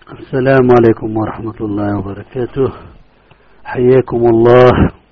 السلام عليكم ورحمة الله وبركاته. حياكم الله،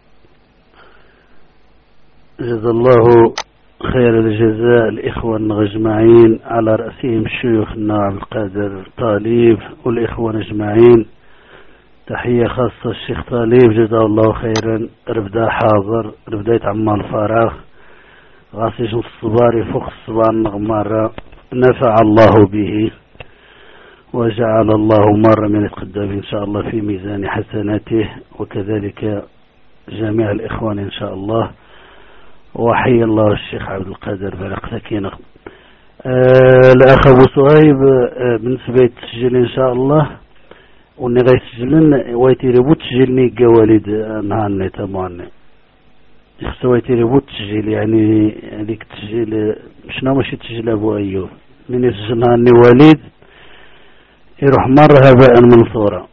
جزا الله خير الجزاء الإخوة المجمعين، على رأسهم الشيوخ عبد القادر طالب والإخوة أجمعين. تحية خاصة الشيخ طالب جزاه الله خيرا، ربدا حاضر، ربدا يتعمل الفراغ غاسيش الصبار يفوق الصبار نغمارة، نفع الله به وجعل الله مرة من القدام إن شاء الله في ميزان حسناته، وكذلك جميع الإخوان إن شاء الله. وحي الله الشيخ عبد القادر بلق سكينة. الأخ أبو صهيب بالنسبة للتسجيل إن شاء الله، وني غيسجلن ويتيربو تسجيلني قواليد نهارني تمواني يخصو يتيربو تسجيل، يعني هذيك التسجيل شنو ماشي تسجيل أبو أيوب من يسجل نهارني والد يروح مرة هباء منثورا.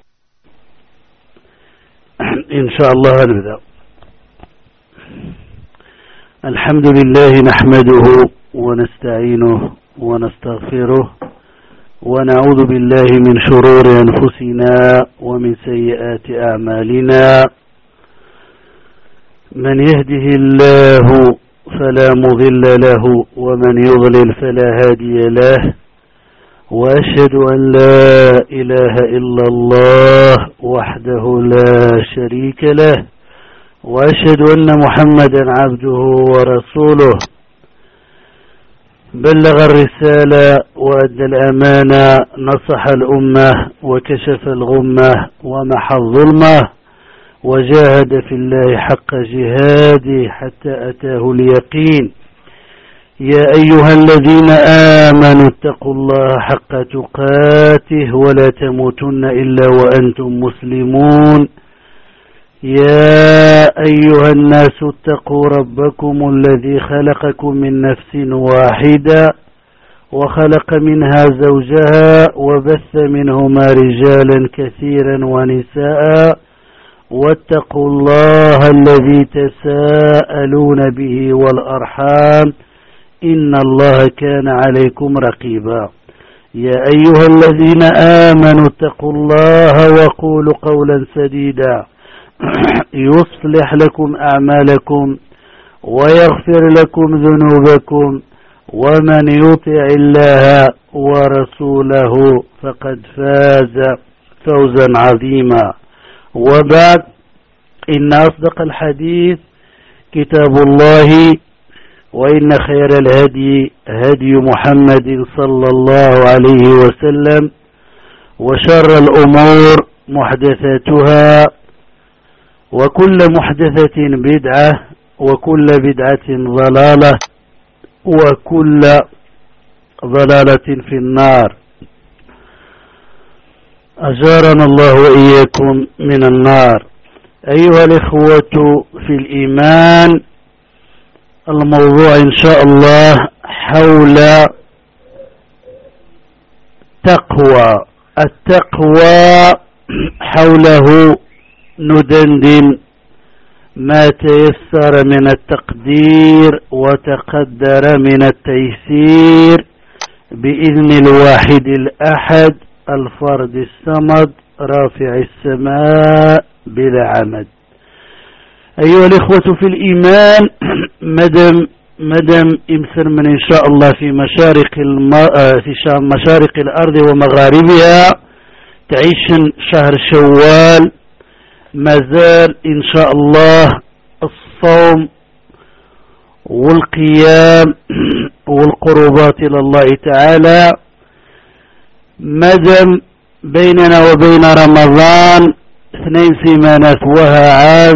إن شاء الله نبدأ. الحمد لله نحمده ونستعينه ونستغفره ونعوذ بالله من شرور أنفسنا ومن سيئات أعمالنا. من يهده الله فلا مضل له ومن يضلل فلا هادي له، وأشهد أن لا إله إلا الله وحده لا شريك له، وأشهد أن محمدا عبده ورسوله. بلغ الرسالة وأدى الأمانة، نصح الأمة وكشف الغمة ومحى الظلمة، وجاهد في الله حق جهاده حتى أتاه اليقين. يا أيها الذين آمنوا اتقوا الله حق تقاته ولا تموتن إلا وأنتم مسلمون. يا أيها الناس اتقوا ربكم الذي خلقكم من نفس واحدة وخلق منها زوجها وبث منهما رجالا كثيرا ونساء، واتقوا الله الذي تساءلون به والأرحام إن الله كان عليكم رقيبا. يا أيها الذين آمنوا اتقوا الله وقولوا قولا سديدا يصلح لكم أعمالكم ويغفر لكم ذنوبكم، ومن يطع الله ورسوله فقد فاز فوزا عظيما. وبعد، إن أصدق الحديث كتاب الله، وإن خير الهدي هدي محمد صلى الله عليه وسلم، وشر الأمور محدثاتها، وكل محدثة بدعة، وكل بدعة ضلالة، وكل ضلالة في النار. أجارنا الله وإياكم من النار. أيها الإخوة في الإيمان، الموضوع إن شاء الله حول تقوى التقوى، حوله ندندن ما تيسر من التقدير وتقدر من التيسير بإذن الواحد الأحد الفرد الصمد رافع السماء بلا عمد. أيها الإخوة في الإيمان، مدام امسر من إن شاء الله في مشارق الأرض ومغاربها تعيش شهر شوال، مازال إن شاء الله الصوم والقيام والقربات إلى الله تعالى. مدام بيننا وبين رمضان 2 سيمانات وها عاد،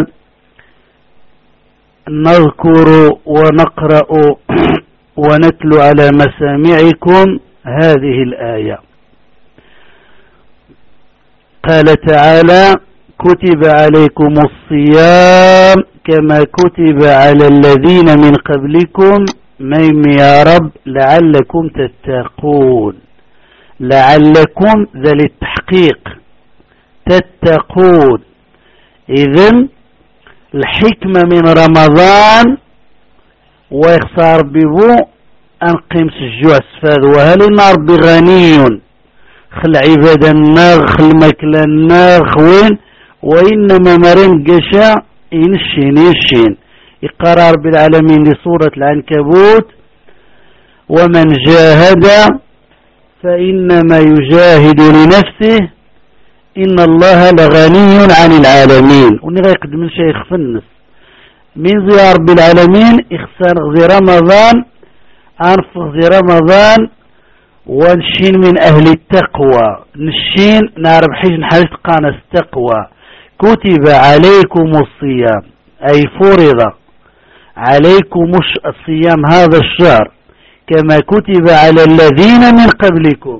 نذكر ونقرأ ونتلو على مسامعكم هذه الآية. قال تعالى: كتب عليكم الصيام كما كتب على الذين من قبلكم يا رب لعلكم تتقون. لعلكم ذا للتحقيق، تتقون. إذن الحكمة من رمضان ويخسر ببو أنقمس الجوع السفاد، وهل النار بغني خل عبادة الناغ خل مكلا الناغ خوين وإنما مرن قشا ينشين إقرار بالعالمين لسورة العنكبوت ومن جاهد فإنما يجاهد لنفسه إن الله لغني عن العالمين ونغا يقدم الشيخ فنس من زيار بالعالمين إخسان غزي رمضان أنفق زي رمضان ونشين من أهل التقوى نشين نعرف حيث نحاجة قانس التقوى كتب عليكم الصيام أي فرض عليكم الصيام هذا الشهر كما كتب على الذين من قبلكم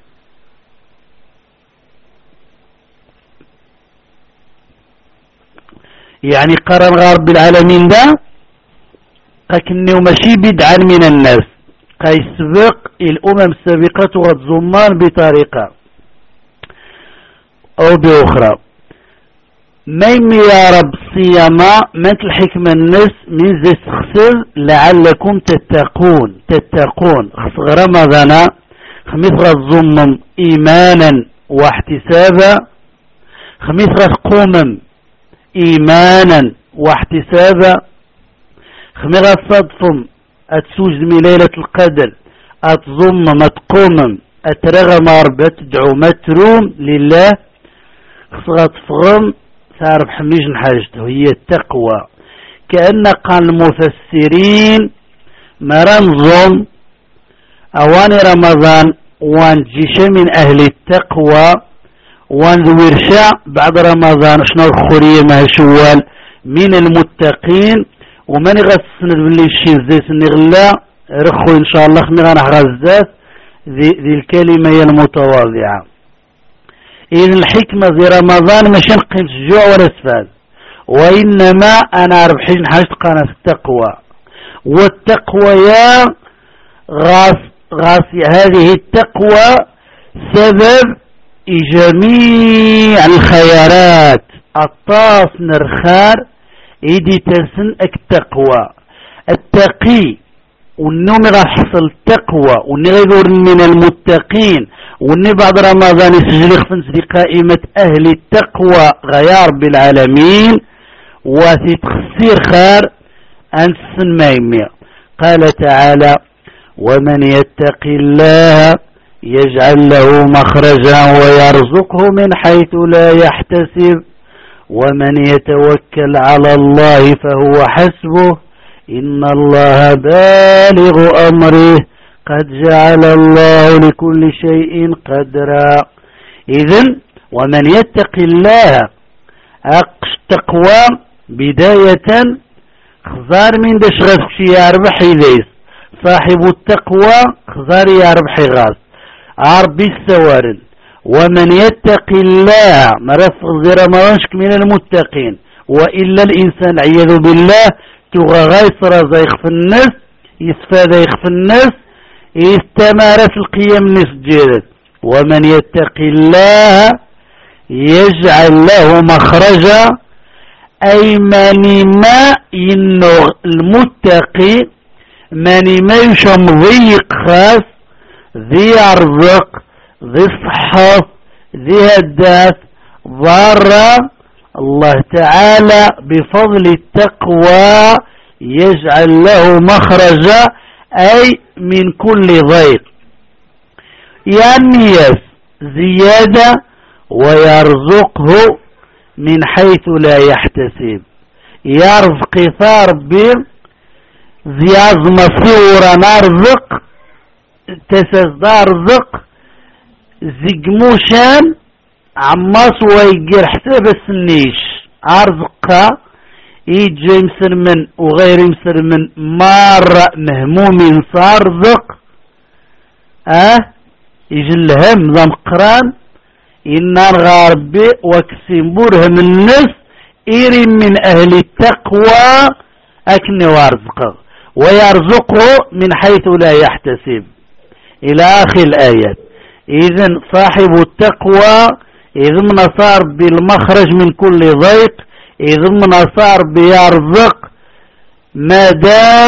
يعني قرن غرب العالمين ده كأنه ماشي بدعا من الناس يسبق الأمم السابقة والزمان بطريقة أو بأخرى ميم يا رب صياما مات الحكمة الناس من زي سخسر لعلكم تتقون خصغ رمضان خميس الزمم إيمانا واحتسابا خميس قومم إيمانا واحتسابا خميس صدفم أتسوج من ليلة القدر أتضمم أتقومم أترغم أربع تدعو متروم لله خصغة فغم تعرف حميج حاجته هي التقوى كأن قال المفسرين مرنظم أواني رمضان وان جيشة من أهل التقوى وان ورشا بعد رمضان شنو الخورية مع شوال من المتقين ومن يغسن باللي الشيء زي سنغلا رخو إن شاء الله خمي غنحغزات ذي الكلمة هي المتواضعة إذن الحكمة في رمضان مش نقيم الجوع ولا السفاد وإنما أنا أعرف حين حاجة قناة التقوى والتقوى يا غاسي هذه التقوى سبب جميع الخيارات الطاس نرخار إيدي ترسن التقوى التقي والنوم راح يحصل التقوى والنغير من المتقين والني بعد رمضان يسجل خفنس قائمة أهل التقوى غيار بالعالمين وفي تخسير خار أنسن مايمية قال تعالى ومن يتق الله يجعل له مخرجا ويرزقه من حيث لا يحتسب ومن يتوكل على الله فهو حسبه إن الله بالغ أمره قد جعل الله لكل شيء قدرا إذن ومن يتق الله التقوى بداية خزار من دش غسك يربح إليس صاحب التقوى خزار يربح غاز عربي السوارن ومن يتق الله مرفق زي رمضانشك من المتقين وإلا الإنسان عياذ بالله تغى غيصر زيخ في الناس يسفى زيخ في الناس استمر في القيام نسجد ومن يتق الله يجعل له مخرجا أي من ما ينغ المتقي من ما يشم ضيق خاص ذي أرزق ذي صحة ذي هداف ضارة الله تعالى بفضل التقوى يجعل له مخرجا أي من كل ضيق يعني زيادة ويرزقه من حيث لا يحتسب يرزق ثار بير زياز مصورة نرزق تسز رزق زقموشان عماس ويقر حساب السنيش أرزقها يجي مسرمن وغير مسرمن مارة مهموم صارزق يجي الهم ذا مقران إنا الغاربي وكسيمبورهم الناس إيري من أهل التقوى أكني وارزقه ويرزقه من حيث لا يحتسب إلى آخر الآيات إذن صاحب التقوى إذن صار بالمخرج من كل ضيق إذن صار بيرزق ما دام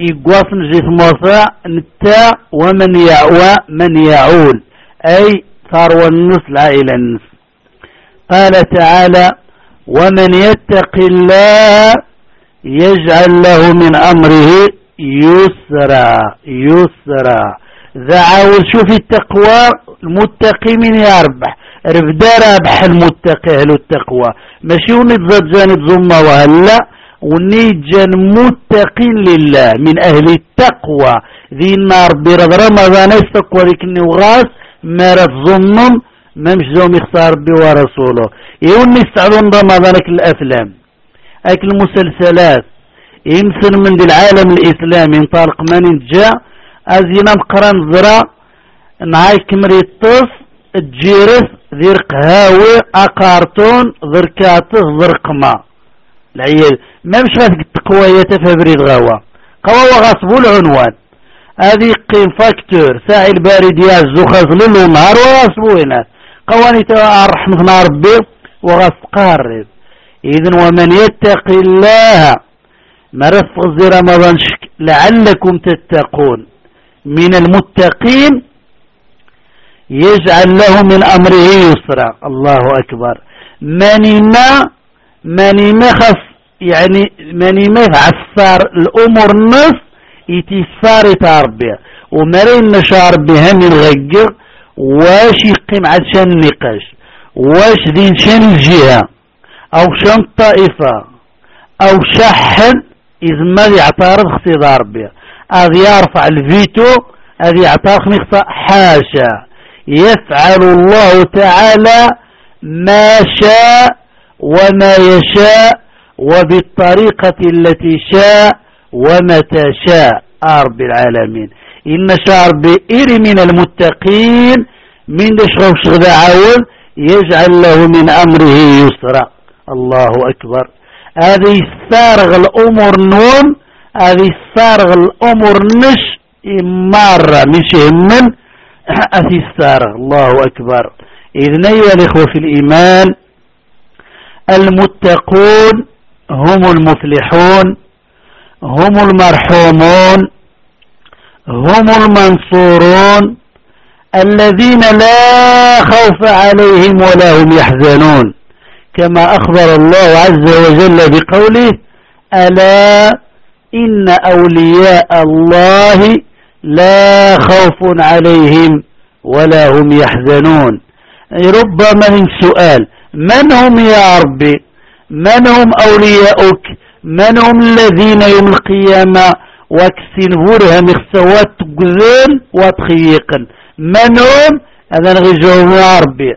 يقوصن جيث موسى نتا ومن يعوى من يعول أي ثروة النص العائلة النص. قال تعالى ومن يتق الله يجعل له من أمره يسرا يسرا. ذا عاول شوف التقوى المتقي من يربح رفدا رابح المتقي أهل التقوى ماشي ونتزاد جانب ظلمة وهلا ونيجان متقين لله من أهل التقوى ذي النار برد رمضان يستقوى ذيك النوغاس ما رتظنن ما مش زوم يختار ربي ورسوله يوني يستعلون رمضان الأفلام أكل المسلسلات يمثل من دي العالم الإسلامي ينطلق من جاء أزينا نقران زرا نعايك مريطس الجيرس ذير قهاوي أقارتون ذير كاتس ذير قما العيال ما مش غاسك التقوية تفبريد غوا قوا غاصبوا العنوان هذه قيم فاكتور ساعي البارد يازو خاص ليل ونهار وغاصبوا هنا قواني رحمة ربي وغاص قارب. إذن ومن يتق الله مرفق زي رمضان لعلكم تتقون من المتقين يجعل له من أمره يسرا. الله أكبر. ماني ما خف يعني ماني ما عصار الأمور النص يتسفار تربية ومرين نشار بها من غير واش يقيم عاد شان النقاش واش دين شان الجهة أو شان الطائفة أو شحن إذا ما يعترض خصي ضربية هذا يرفع الفيتو هذا يعترض خصي حاشا يفعل الله تعالى ما شاء وما يشاء وبالطريقة التي شاء ومتى شاء رب العالمين. إن شعر بئر من المتقين من دشغو شغل عاول يجعل له من أمره يسرا. الله أكبر. هذه السارغ الأمور نون هذه السارغ الأمور نش مرة مش من هذه السارغ. الله أكبر. إذن أيها الإخوة في الإيمان المتقون هم المفلحون هم المرحومون هم المنصورون الذين لا خوف عليهم ولا هم يحزنون كما أخبر الله عز وجل بقوله ألا إن أولياء الله لا خوف عليهم ولا هم يحزنون. ربما من سؤال من هم يا ربي من هم أولياؤك من هم الذين يوم القيامة واكسين فورها مخسوات تقذل وتخيقا من هم هذا نغيجهم يا ربي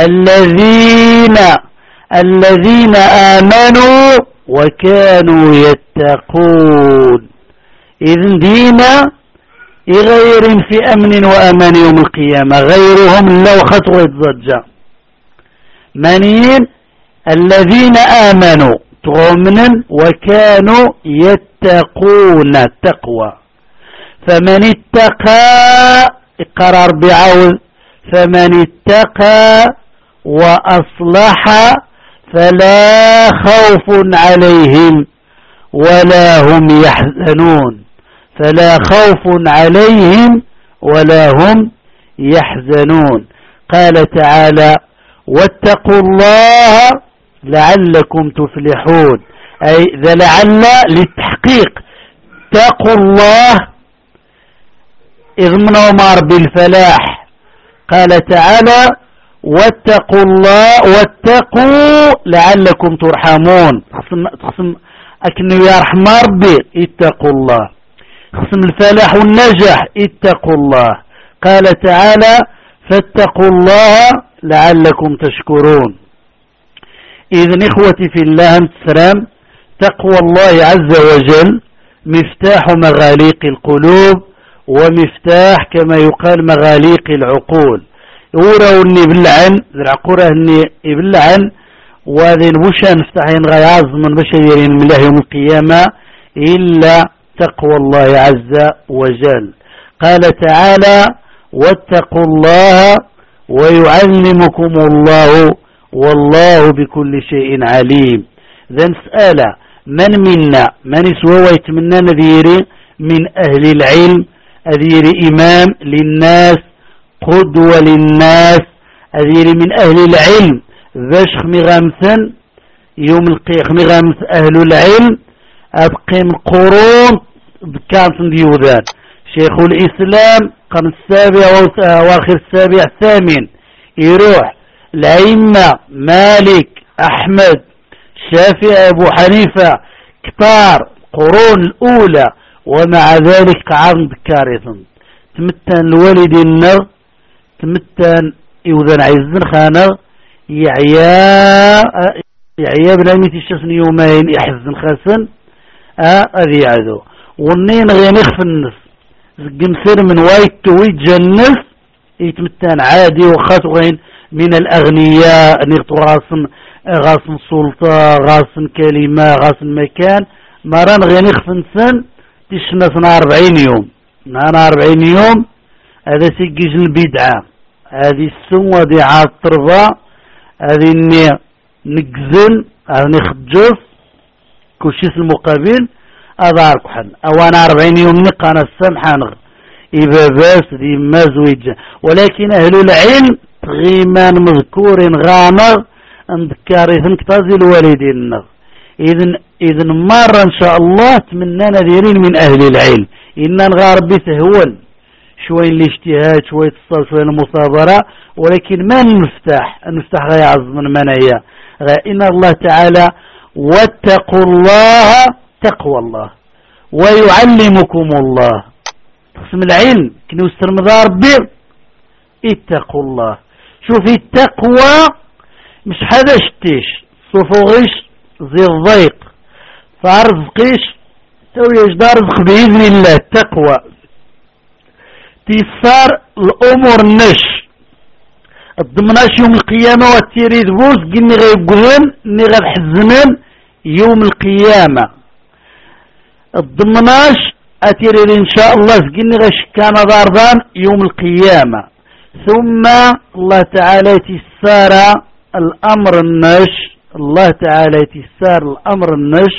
الذين آمنوا وكانوا يتقون. إذن دينا غير في أمن وأمان يوم القيامة غيرهم لو خطوة ضجة منين الذين آمنوا تغمنا وكانوا يتقون التقوى. فمن اتقى اقرار بعون فمن اتقى وأصلح فلا خوف عليهم ولا هم يحزنون فلا خوف عليهم ولا هم يحزنون. قال تعالى واتقوا الله لعلكم تفلحون أي ذا لعل للتحقيق اتقوا الله اضمنوا مار بالفلاح. قال تعالى واتقوا الله واتقوا لعلكم ترحمون خصم أكنو يرحم ربي اتقوا الله خصم الفلاح والنجاح اتقوا الله. قال تعالى فاتقوا الله لعلكم تشكرون. إذن إخوتي في الله السلام تقوى الله عز وجل مفتاح مغاليق القلوب ومفتاح كما يقال مغاليق العقول. ورا اني بلعن العقوره اني يبلعن وذين وشا نفتحين غياظ من بشرين من الله يوم القيامة إلا تقوى الله عز وجل. قال تعالى واتقوا الله ويعلمكم الله والله بكل شيء عليم. ذا نسأل من منا من يسوى ويتمنى نذيري من أهل العلم أذير إمام للناس قدوة للناس هذه من أهل العلم باش خمي غامثا يوم خمي غامث أهل العلم أبقيم قرون بكانت ديودان. شيخ الإسلام قرن السابع واخر السابع الثامن يروح الأئمة مالك أحمد الشافعي أبو حنيفة كتار قرون الأولى، ومع ذلك قعد كارثا تمتن الوالد النغ تمتن يوذن عزن خانغ يعيا بلا ميتي الشسن يومين يحزن خاسن أذي عدو ونين غينخ في النس زقمسر من وايت ويتجنس يتمتن عادي وخاص غين من الأغنياء نغطو غاسن سلطة غاسن كلمة غاسن مكان مران غينخ في النسن تشنا 40 يوم نانا 40 يوم هذا سيجيج البدعة هذه السنوة دي عاد ترضى هذه اني نقزن هذه نخجف كوشيس المقابل أضارك حن أوانا 40 يوم نقانا السمحان إذا باس ذي مازويج، ولكن أهل العلم غيمان مذكور غامر انذكاري ثنكتازي الوالدين. إذن مرة إن شاء الله تمنانا ذيرين من أهل العلم إننا نغارب بسهول شوي الاجتهاد شوي التصال شوي المصابرة، ولكن ما المفتاح غير عظم من منايا إن الله تعالى واتقوا الله تقوى الله ويعلمكم الله. تقسم العلم كنو يسترمضى ربي اتقوا الله. شوفي التقوى مش هذا شتيش صفوغيش زي الضيق فارزقيش تويش دار رزق بإذن الله. التقوى تيسار الأمور نش الضمناش يوم القيامة والتيريد بوز قلني غيبقهن ني غيبحزنن يوم القيامة. الضمناش أتيريد إن شاء الله قلني غيشكان ضاربان يوم القيامة. ثم الله تعالى تيسار الأمر النش الله تعالى تيسار الأمر النش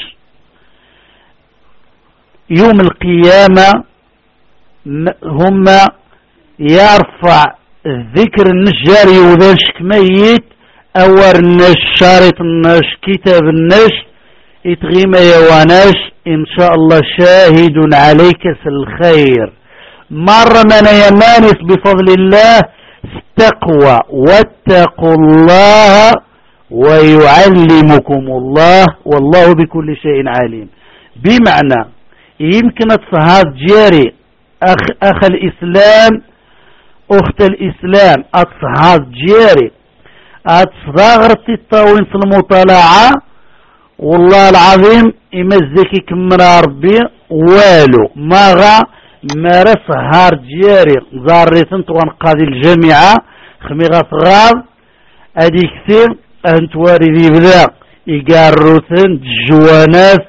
يوم القيامة هم يرفع ذكر النشجار يوذنشك ميت أور النش شارط النش كتاب النش يتغيم يواناش إن شاء الله شاهد عليك الخير. مرة من يمانس بفضل الله التقوى واتقوا الله ويعلمكم الله والله بكل شيء عليم. بمعنى يمكن الصهاد جاري أخ الإسلام أخت الإسلام الصهاد جاري أتصغرت الطاوين في المطالعة والله العظيم يمزكي كمرا ربي والو ماغا مارس هار جاري زاريتن طوان قاضي الجامعة خميغا صغار ادي كثير انتواري ذي بدا يقاروثن جوانات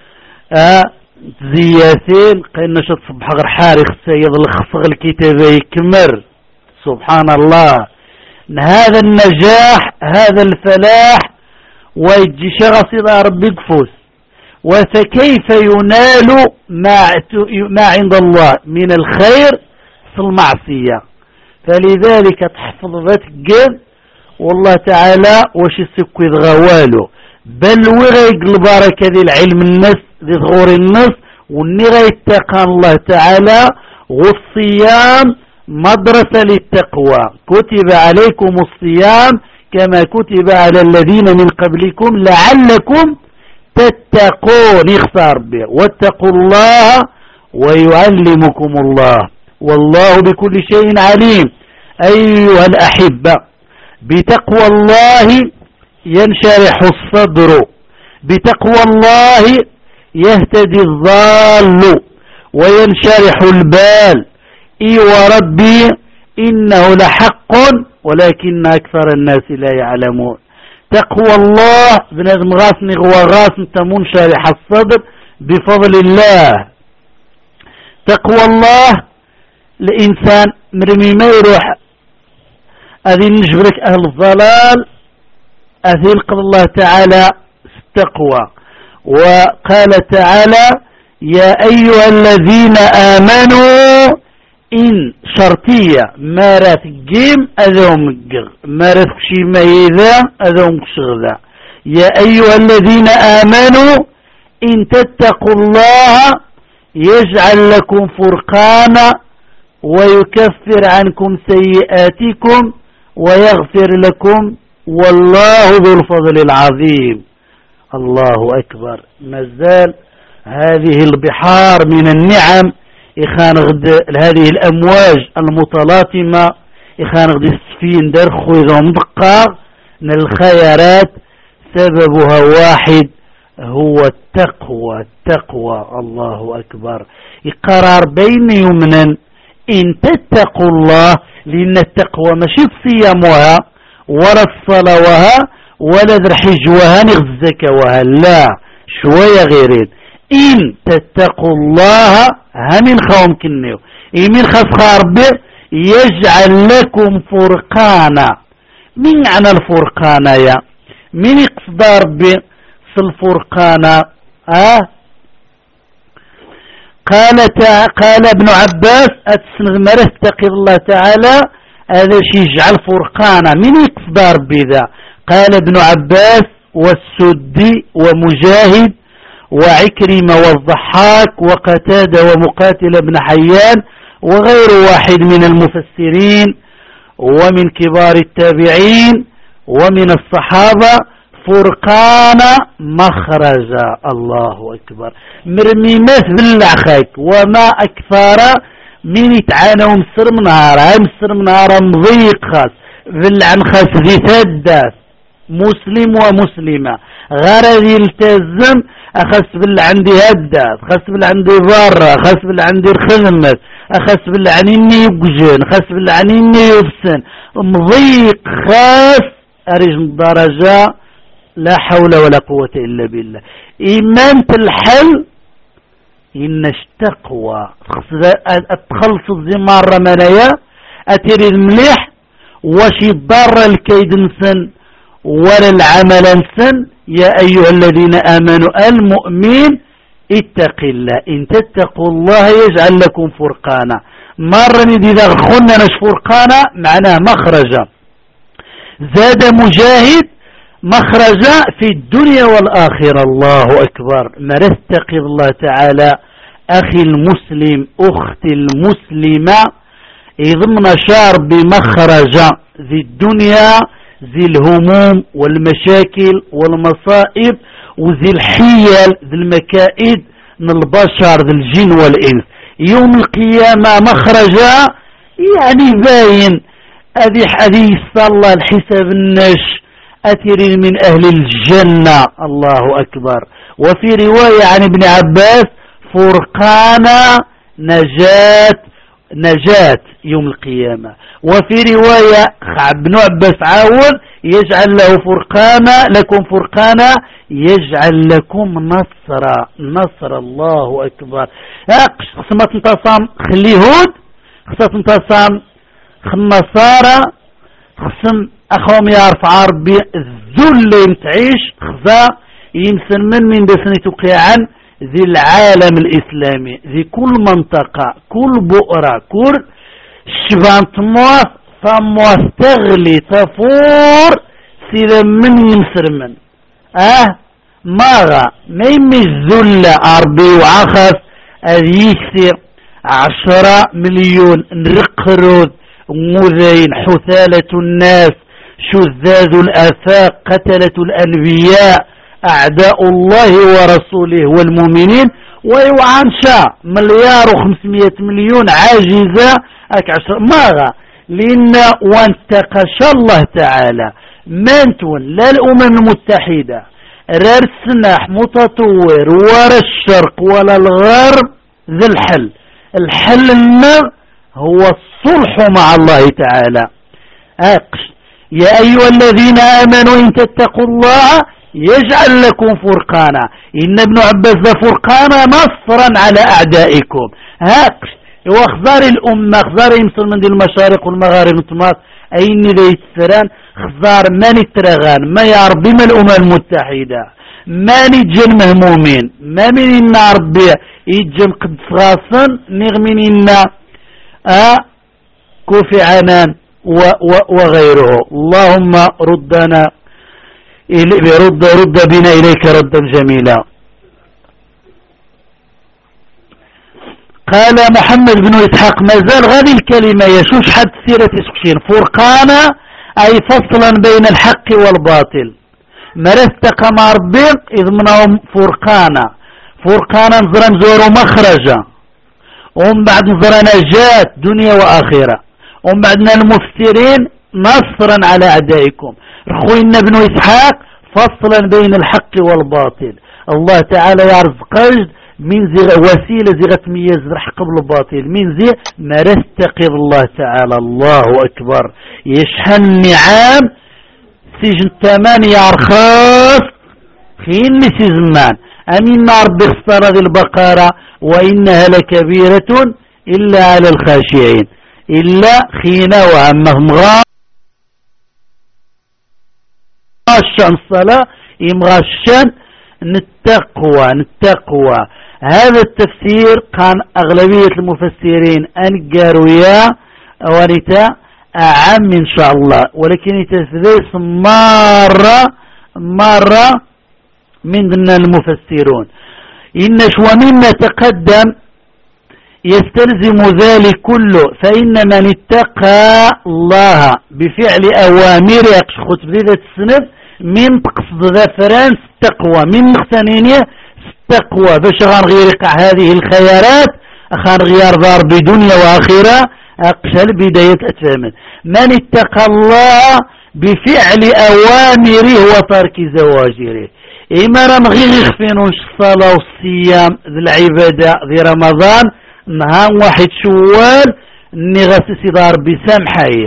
زياثين قينا تصبح غير حارخ سيد الخصغ الكتابة يكمر سبحان الله. هذا النجاح هذا الفلاح ويجي شغص ربي قفوس. وفكيف ينال ما عند الله من الخير في المعصية. فلذلك تحفظ ذاتك والله تعالى وش السكوذ غوالو بل وغيق البركة ذي العلم النس ذي ظهور النس والنغا يتقى الله تعالى. والصيام مدرسة للتقوى كتب عليكم الصيام كما كتب على الذين من قبلكم لعلكم تتقون يختار به واتقوا الله ويعلمكم الله والله بكل شيء عليم. أيها الأحبة بتقوى الله ينشرح الصدر بتقوى الله يهتدي الضال وينشرح البال. اي وربي إنه لحق ولكن أكثر الناس لا يعلمون. تقوى الله بنادم غاسني غواغاس تمون شارح الصدر بفضل الله. تقوى الله الإنسان مرمي ما يروح أذي نجبرك أهل الضلال أذي قضى الله تعالى التقوى. وقال تعالى يا أيها الذين آمنوا إن شرطية ما راه تقيم أذو مقر ما راه تكشي ما يذا أذو مكشغذا. يا أيها الذين آمنوا إن تتقوا الله يجعل لكم فرقانا ويكفر عنكم سيئاتكم ويغفر لكم والله ذو الفضل العظيم. الله أكبر. مازال هذه البحار من النعم إخان غد هذه الأمواج المتلاطمة إخان غد السفين درخو إذا مدقى من الخيارات سببها واحد هو التقوى. الله أكبر. إقرار بين يمنا إن تتقوا الله لأن التقوى ماشي صيامها ولا الصلوها ولا الحجوها نغزكوها لا شوية غيرين. إن تتقوا الله همين خوم كنيو إمين خاص ربي يجعل لكم فرقانا. من معنى الفرقانا يا من يقصد ربي الفرقانا؟ قال ابن عباس أتسند مرة اتقي الله تعالى هذا شيء يجعل فرقانا. من يقصد ربي ذا؟ قال ابن عباس والسدي ومجاهد وعكرمة والضحاك وقتادة ومقاتل بن حيان وغير واحد من المفسرين ومن كبار التابعين ومن الصحابة فرقانا مخرجا. الله أكبر. مرميمات بالعخاك وما أكثر من يتعانوا مصر من نهار مضيق خاص بالعن خاص ذي تداس مسلم ومسلمة غرض يلتزم أخس باللي عندي هداف خس باللي عندي ضارة خس باللي عندي الخدمة أخس باللي عنيني يبجن خس باللي عنيني يبسن مضيق خاص أريج الدرجة لا حول ولا قوة إلا بالله. إيمان الحل إنش تقوى أتخلص الزمار رمانيا أتري المليح وشي ضر الكيد نسن ولا العمل نسن. يا أيها الذين آمنوا المؤمن اتق الله إن تتقوا الله يجعل لكم فرقانا. مرة إذا خلنا نش فرقانا معناه مخرجا. زاد مجاهد مخرجا في الدنيا والآخرة. الله أكبر. مرتق الله تعالى أخي المسلم أختي المسلمة ضمن شار بمخرجا في الدنيا ذي الهموم والمشاكل والمصائب وذي الحيل ذي المكائد من البشر ذي الجن والإنس. يوم القيامة مخرجا يعني باين هذه صلى الحساب النش أتري من أهل الجنة. الله أكبر. وفي رواية عن ابن عباس فرقانا نجاة يوم القيامة. وفي رواية ابن عباس عاول يجعل له فرقانا لكم فرقانا يجعل لكم نصر. الله أكبر. خصمت انتصام خليهود خصمت انتصام خالنصارى خصم أخوهم يرفع ربي الذل متعيش خذا يمسن من دسني توقيعا ذي العالم الإسلامي ذي كل منطقة كل بؤرة كل شبان تموث فموث تغلي تفور سيدا من يمسر من ماغا ما يمش ذل عربي وعخف أذيكسي 10 مليون نرقرود مذين حثالة الناس شذاذ الآفاق قتلة الأنبياء أعداء الله ورسوله والمؤمنين ويوعنشا 1.5 مليار عاجزة ماذا لأن وانتقش الله تعالى مانتون لا الأمم المتحدة رسناح متطور ولا الشرق ولا الغرب ذي الحل هو الصلح مع الله تعالى. يا أيها الذين آمنوا إن تتقوا الله يجعل لكم فرقانا. إن ابن عباس ذا فرقانا نصرا على أعدائكم. واخذار الأمة اخذار يمثل من دي المشارق والمغارب متماط أين ذي السران خذار من الترغان ما يعرب بما الأمم المتحدة ما نجن مهمومين ما من إن ربي يجن قد صغاصا نغمين إن كوفي عنان وغيره. اللهم ردنا رد بنا إليك ردا جميلا. قال محمد بن إسحاق ما زال غادي الكلمة يشوش حد سيرة سكشين فرقانا أي فصلا بين الحق والباطل. مرستق مع ربي إذ منهم فرقانا نزرا نزور مخرجا، ومن بعد نزرا نجاة دنيا وآخرة، ومن بعدنا المفسرين نصرا على أعدائكم. رخوينا بن إسحاق فصلا بين الحق والباطل. الله تعالى يرزق من زي وسيلة زي تميز الحق بالباطل من زي ما رستقي الله تعالى. الله أكبر. يشحن نعام سجن 8 أرخاص خين سيزمان أمين ربي اختار ذي البقرة وإنها لكبيرة إلا على الخاشعين إلا خينا وهمهم غاشا الصلاة يمغاشا نتقوى. هذا التفسير كان أغلبية المفسرين أنقرويا وريتا أعم إن شاء الله، ولكن يتثبت مرة من ضمن المفسرون. إن ومما تقدم يستلزم ذلك كله، فإن من اتقى الله بفعل أوامره خط بداية السنف من تقصد ذا فرانس التقوى من نختنينيه التقوى باش غنغير يقع هذه الخيارات غنغير دار بدنيا وآخرة أقشل بداية أتفهم. من اتقى الله بفعل أوامره وترك زواجره. إما رمغي يخفينوش الصلاة والصيام ذي العبادة ذي رمضان نهار 1 شوال نغسسي دار بسمحية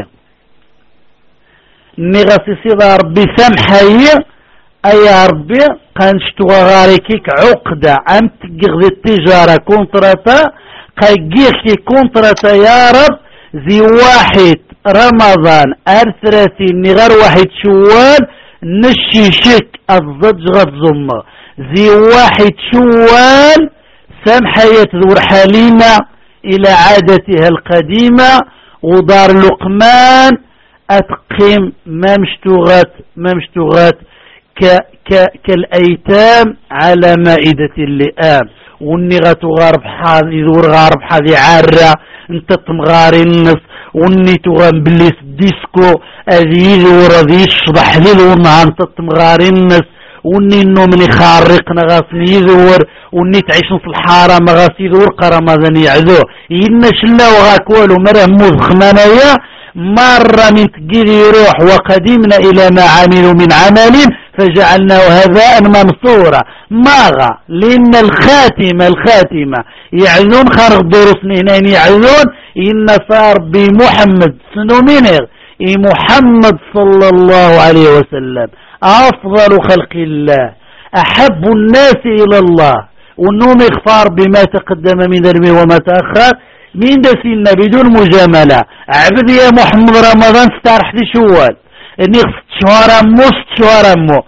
أي ربي قنشتو غاريكيك عقدة أم تقغذ التجارة كونتراتا قيقيكي كونتراتا يا رب ذي 1 رمضان أرثراتي نغار 1 شوال نشيشك الضج غتزم ذي 1 شوال سمحية ذور حليمة إلى عادتها القديمة ودار لقمان أتقيم ما مشتغات كالأيتام على مائدة اللئام. وني غتغارب حاضي يدور غارب حاضي عارة انت تمغاري النص وني تغام بليس ديسكو اذي يدور اذي يشضح ليل ونها انت تمغاري النص وني النوم يخارقنا غاسني يدور وني تعيش في الحارة ما غاس يدور قرمضان يعذو ينش الله وغاك والو مره موز خمانية مرة من تقيل يروح وقدمنا إلى ما عملوا من عمل فجعلناه هباء منصورا. ماغا لأن الخاتمة يعذون خارق دروس هنا يعذون إن صار بمحمد سنومينير محمد صلى الله عليه وسلم أفضل خلق الله أحب الناس إلى الله والنوم يغفر بما تقدم من ذنبه وما تأخر من دسينا بدون مجاملة. عبد يا محمد رمضان ستارح دي شوال اني شهر امو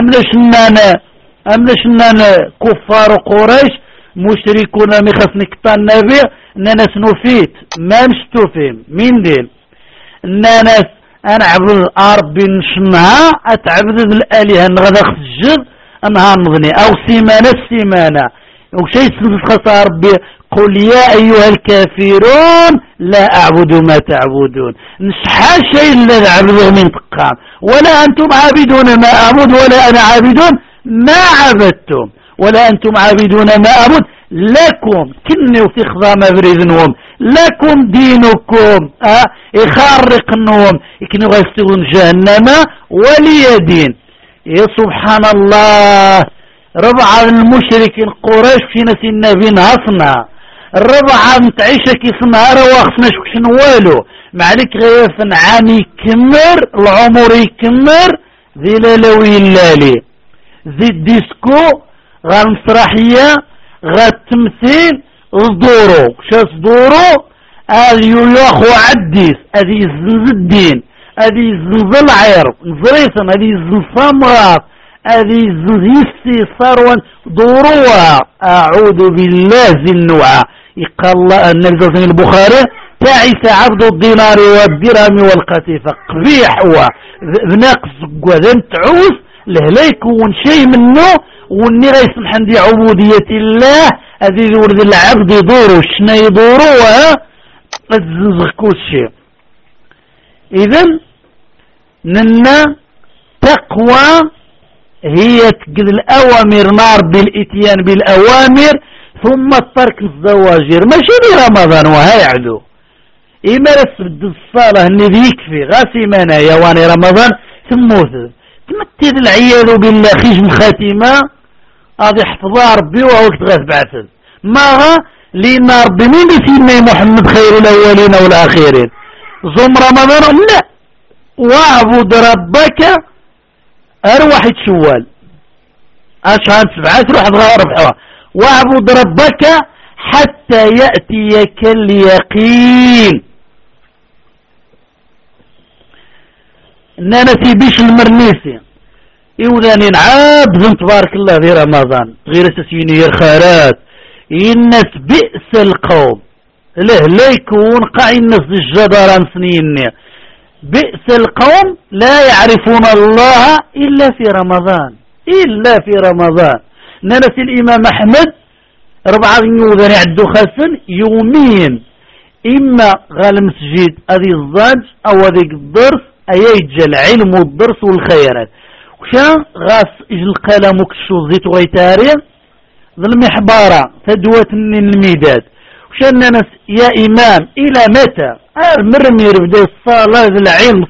املاش اننا كفار قريش مشركون مخصنك النبي اننا سنوفيت ما نشتوفيم من دين اننا انا عبد الارض نشنها اتعبد الالهة نغدا خسجد انها نظني او سيمانة وشي سنفخص ربي قل يا أيها الكافرون لا أعبد ما تعبدون. نشحى شيء الذي عبده من تقام ولا أنتم عابدون ما أعبد ولا أنا عابدون ما عبدتم ولا أنتم عابدون ما أعبد لكم كني وتخضى مبرزنهم لكم دينكم يخرق النوم يكنوا غيستغون جهنم ولي دين. يا سبحان الله. ربع المشركين قريش في ناس النبي نهصنا الربعة متعيشة كيف نهار واخصنا شكشن والو معلك غير عام يكمر العمر يكمر ذي لالوي اللالي ذي الديسكو غا المسرحية غا التمثيل صدورو شاس دورو هذي يلاخو عديس هذي يزنز الدين هذي يزنز العير نزريسن هذي يزنز صمغات هذه يسي ثروة دورها أعوذ بالله ذي النوعة. يقال النبي صلى الله عليه وسلم البخاري تعس عبد الدينار والدرهم والقتيفة قبيح هو بناقص قوة تعوز له يكون شيء منه واني غيسمح عندي عبودية الله هذه ولد العبد يدوروا شنا يدوروا الزنزغ كل شيء. اذن ننا تقوى هي تقد الأوامر نار بالإتيان بالأوامر ثم الترك الزواجر ماشي لرمضان وهي عدو إما رسبد الصلاة اللي يكفي غاسي مانا يواني رمضان تموت تمثل العياذ بالله خيج خاتمة هذه حفظها ربي وهو كتغاث بعثد ما لأن ربي مين سيدنا محمد خير الأولين والآخرين صوم رمضان لا واعبد ربك أروح شوال أشهر 7 تروح ربحها واعبد ربك حتى يأتيك اليقين. اننا تيبيش المرنيسي يوذاني عابد تبارك الله في رمضان غير سسيني الخيرات الناس بئس القوم لا يكون قاعد الناس الجدران سنين بئس القوم لا يعرفون الله إلا في رمضان ننسي الإمام أحمد 4 يوذان يعدو خاسن يومين إما غال مسجد هذه الزاج أو هذه الدرس أيجل العلم والدرس والخيرات وشان غاس إجل القلم وكشو زيت وغيتاري ظلم حبارة تدوة الميداد وشان ناس يا إمام إلى متى مرمي ربدا الصلاة العلم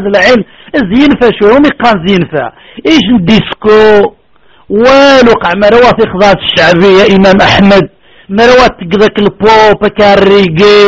زينفا شو ميقان زينفا إيش الديسكو والوقع مروات إخضاء الشعبية إمام أحمد مروات تقذك البوب أكاريقي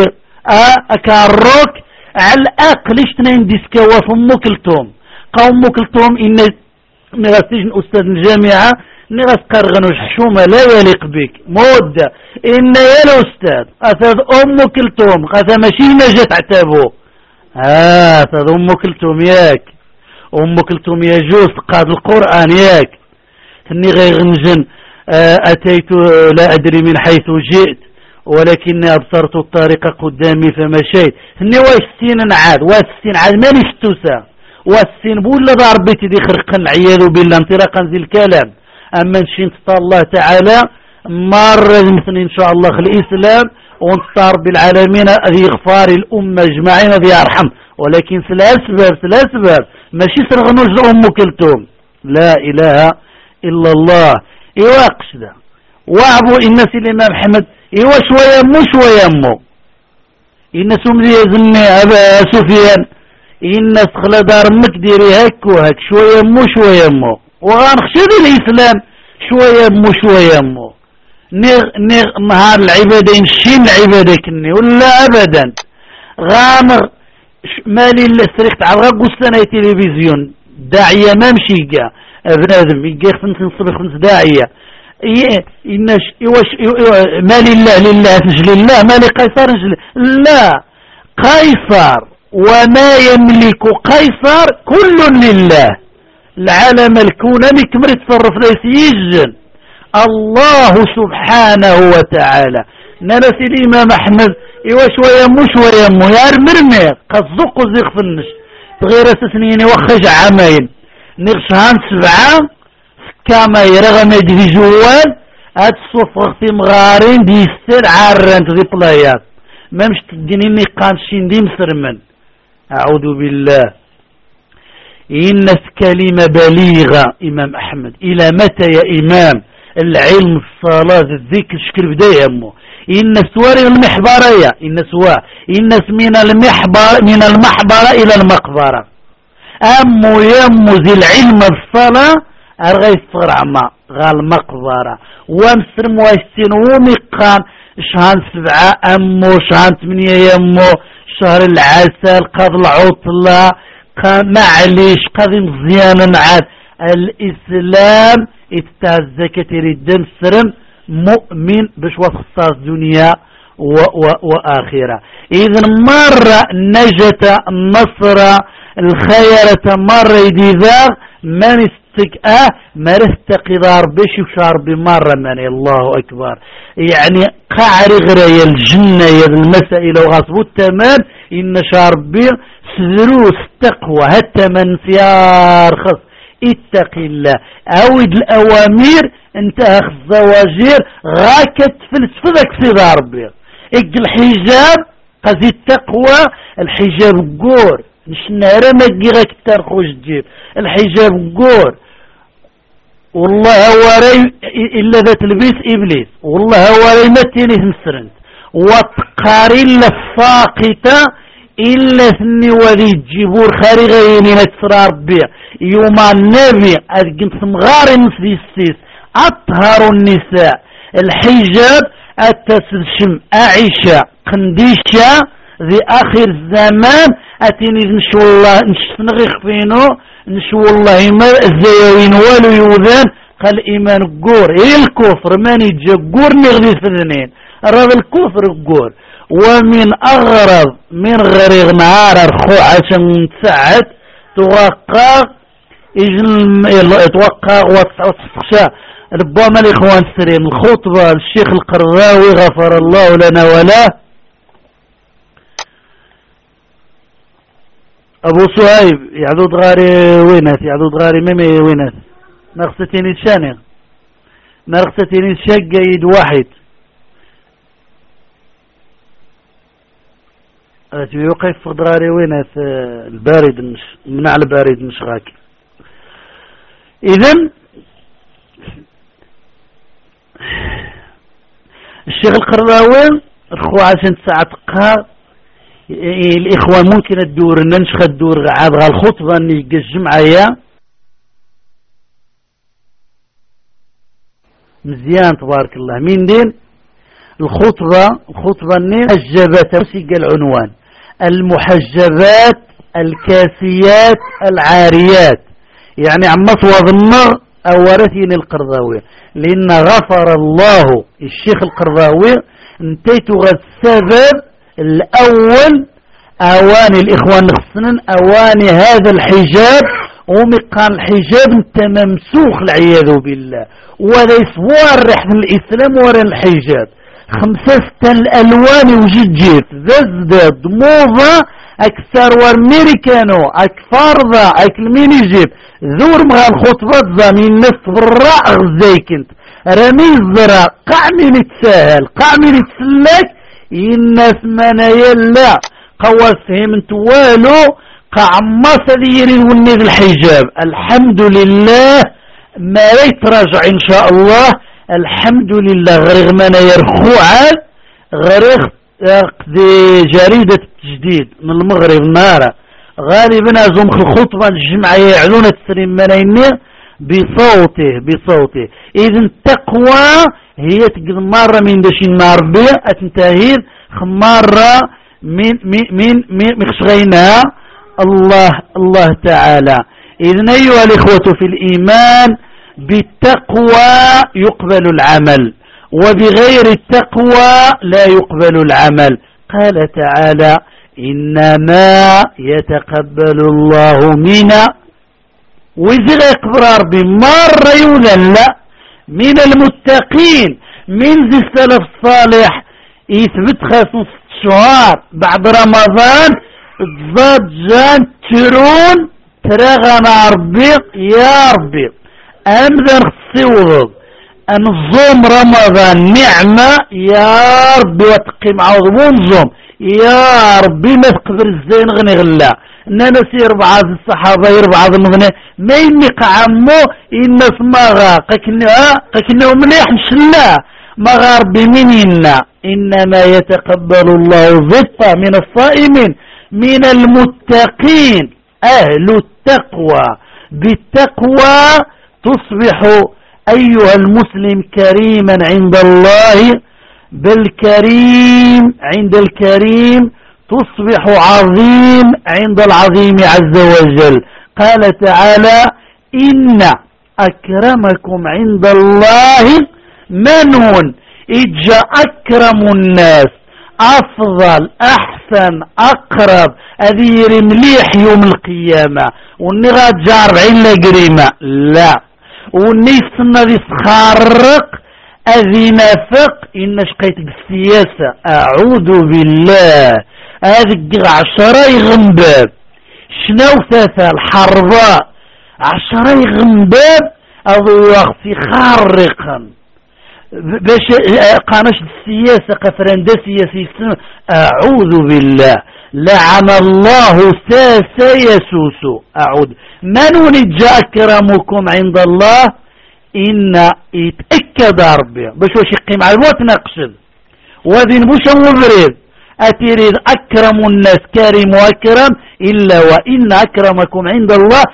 أكاروك على الأقل اشتنين ديسكا وفمو كلتهم قومو كلتهم إن نغسيجن أستاذ الجامعة نغس قرغنوش حشومة لا يليق بك مودة إن يا الأستاذ أثاذ أمو كلتهم أثاذ ماشي نجت عتابو أثاذ أمو كلتهم ياك أمو كلتهم يجوز قاد القرآن ياك إني غير غنجن أتيت لا أدري من حيث جئت ولكني أبصرت الطريق قدامي فمشيت إني واسين عاد ماني ستوسا واسين بولا ضار بيتي دي خرقا عياذ بالله انطلاقا ذي الكلام أما نشينت الله تعالى مرة مثل إن شاء الله الإسلام ونطار بالعالمين ذي غفار الأمة أجمعين ذي أرحم ولكن ثلاث أسباب ماشي سرغنوش أم كلتهم لا إله إلا الله إيواقش ذا وعبو الناس الإمام محمد إيوا شوية مو الناس مذي يزني أبا سفيان الناس خلا دار مكديري هك وهك شوية مو وغنخشد الإسلام شوية مو نغ نهار العبادة نشين العبادة كني ولا أبدا غامر مالي السريق تعرق قصنا تلفزيون داعية ما مشيقا بنادم يجي 5 داعية ما لله نجل الله ما لقيصر نجل لا قيصر وما يملك قيصر كل لله العالم الكوني كمر يتصرف ليس يجن الله سبحانه وتعالى نرسي الإمام أحمد شوية مو يار مرمي قد زق وزيق في النش تغير سنين وخج عامين نغشهان 7 كما يرغم يجري جوال هاد الصفغ في مغارين دي يستر عارنت دي بلايات ما مش تديني قانشين دي مسرمن أعوذ بالله إن كلمة بليغة إمام أحمد إلى متى يا إمام العلم الصلاة الذكر شكر بداية أمه إن سوار المحبرية إن من المحبرة إلى المقبرة أمو يمو ذي العلم الصلاة أرغي صغر عما غال مقبرة ومسر موستين ومقام شهر 7 أمو شهر 8 يمو شهر العسل قضى العطلة معليش قضي مزيانا عاد الإسلام اتهزك تريد سرم مؤمن بشوات خصاص دنيا وآخرة إذن مرة نجت النصر الخيرة مرة يديذاغ من ما رستقي ربي وشار بمرة ماني الله أكبر. يعني قعر غري الجنة يا المسائل وغصبو التمام إن شاربي سدروس التقوى هالتمن سيار خص اتق الله أود الأوامر انتهى الزواجير غاكت فلسفة سيدار ربي الحجاب قصدي التقوى الحجاب قور نشنهر مجي غاك ترخوش تجيب الحجاب قور والله هواري إلا ذات البيت إبليس والله هواري متيني مسرنت وتقاري لفاقته إلا ثني وذي الجبور خارغين نتفرار بيه يوم النبي أذقنت مغار نسدي السيس أطهر النساء الحجاب التسلشم أعيشة قنديشة ذي آخر الزمان أتيني نشو الله نشتنغي خفينو نشو الله ما الزيوين والو يوذان قال إيمان قور إيه الكفر ماني جا قور نغذي في الذنين الرب الكفر قور ومن أغرب من غريغ نهار الخو عشان تساعد توقع توقع وتخشى ربما الإخوان السرين الخطبة الشيخ القرضاوي غفر الله لنا وله أبو صهيب يعدود غاري وينات يعدود غاري ميمي وينات نغستيني تشاني نغستيني تشاق يد واحد يوقف في غاري وينات البارد من على البارد نشغاك إذن الشيخ القرضاوي الخو عشان تساعة قار الإخوان ممكن الدور ننشخ الدور عاد الخطبة اللي الجمعة يا مزيان تبارك الله مين دين الخطبة اللي محجبات وسيق العنوان المحجبات الكاسيات العاريات يعني عم مصوى النار أورثين القرضاوي لأن غفر الله الشيخ القرضاوي انتيتو غد السبب الأول أواني الإخوان نخصنن أواني هذا الحجاب ومقام الحجاب انت ممسوخ العياذ بالله ولا يسوار ريحة الإسلام ولا الحجاب 5 الألوان وجد جيت ززداد موضة أكثر وامريكانو أكفارضة أكلميني جيب ذور مغا الخطبات زامين نصف الرأغ زي كنت رمي الزراء قعمين تساهل قعمين تسلك الناس مانا يلا قواس فهمت والو قعماس ديري ونيذ الحجاب الحمد لله ما يتراجع ان شاء الله الحمد لله غريغ مانا يرخوعات غريغ جريدة التجديد من المغرب نارا غالبا زمخ الخطبة الجمعة يعلون السرين ملايين بصوته إذن التقوى هي تقد مرة من دشي النار بيع أتنتهير مرة من مخشغينها الله تعالى. إذن أيها الإخوة في الإيمان بالتقوى يقبل العمل وبغير التقوى لا يقبل العمل. قال تعالى إنما يتقبل الله منا وإذا إقرار بمرة يولا لا من المتقين من ذي السلف الصالح يثبت 5 شهر بعد رمضان ضجان ترون ترغنا ربي يا ربي أمذا نخصيوض نظام رمضان نعمة يا ربي وتقيم عوض ونظام يا ربي ما تقدر الزين غني غلا اننا سير بعض الصحابة يربع المغنى ما ينقع عمو الناس مغا قكنه مليح نشلا مغا ربي مننا انما يتقبل الله ضبطة من الصائمين من المتقين اهل التقوى. بالتقوى تصبح ايها المسلم كريما عند الله بل كريم عند الكريم تصبح عظيم عند العظيم عز وجل. قال تعالى إن أكرمكم عند الله من هون إجا أكرم الناس أفضل أحسن أقرب أذير مليح يوم القيامة وني غاتجا 40 لا قريمة لا وني سنة ذي سخارق أذي نافق إن شقيت بالسياسة أعوذ بالله هذيك 10 يغنباب شنو ثاثة الحرباء 10 يغنباب أضو أختي خارقا باش قانش السياسة قفران سياسي أعوذ بالله لعن الله ساسا يسوسو أعوذ من ونجا أكرمكم عند الله إن يتأكد ربي باش واش يقيم على الموت نقصد وذين بوش مبرد أتريد أكرم الناس كريم وأكرم إلا وإن أكرمكم عند الله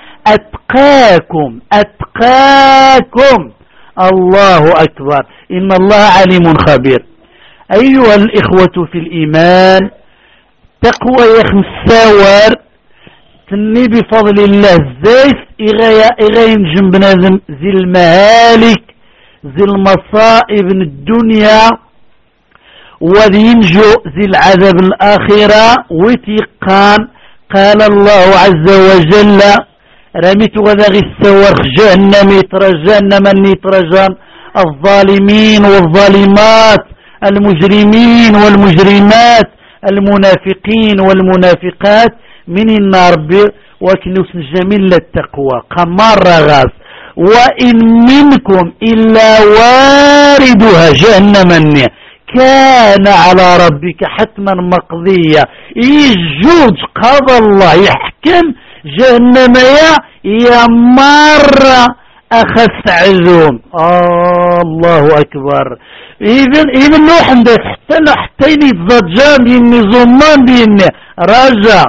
أتقاكم الله أكبر إن الله عليم خبير. أيها الإخوة في الإيمان تقوى يخمس ساور تني بفضل الله الزيف إغاين جنبنا زي المهالك زي المصائب الدنيا وذي ينجو زي العذاب الآخرة وتيقان. قال الله عز وجل رميت وذغي السور جهنم يترجان من يترجان الظالمين والظالمات المجرمين والمجرمات المنافقين والمنافقات من النار وكنوس جميل للتقوى قمار غاز وإن منكم إلا واردها جهنم كان على ربك حتما مقضية يجوج قضى الله يحكم جهنم يا مرة أخذ عزوم الله أكبر. إذن نوح حتى يتزجان ديني زمان ديني رجع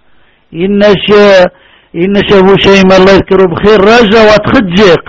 إن شابو شيء ما الله يذكره بخير رجع وتخجق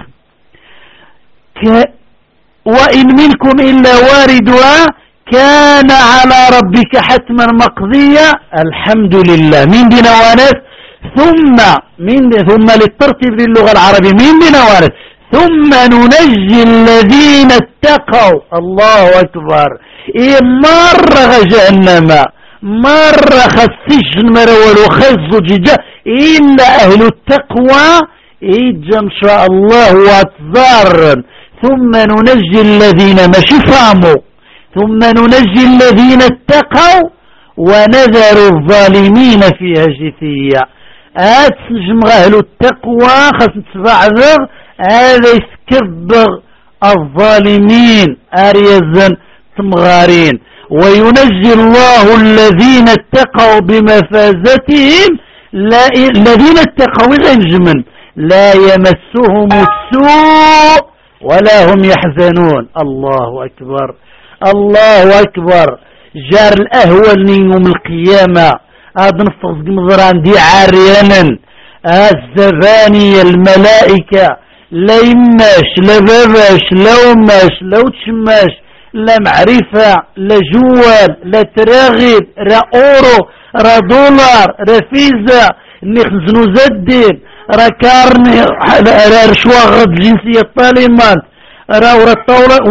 وإن منكم إلا واردها كان على ربك حتما مقضية. الحمد لله من دين وانس ثم للترتيب للغة العربية من دين وانس ثم ننجي الذين اتقوا الله أكبر. مرة جهنم مرة خسجن مرول وخزججة إلا أهل التقوى إجا إن شاء الله واتذارن. ثم ننجي الذين مش فهموا ثم ننجي الذين اتقوا ونذر الظالمين فيها جثية. أتسجم أهل التقوى خاص تفعذر هذا يسكبغ الظالمين أريزا تمغارين. وينجي الله الذين اتقوا بمفازتهم الذين اتقوا ينجمن لا يمسهم السوء ولا هم يحزنون. الله أكبر الله أكبر. جار الأهوال يوم القيامة هذا نفض مضران دي عريانا الزبانية الملائكة لا يماش لا باباش لا وماش لا وتشماش لا معرفة لا جوال لا تراغب را أورو را دولار را فيزا نخزنو زدين را كارني را رشواغ الجنسية الطالمات را ورا الطاولة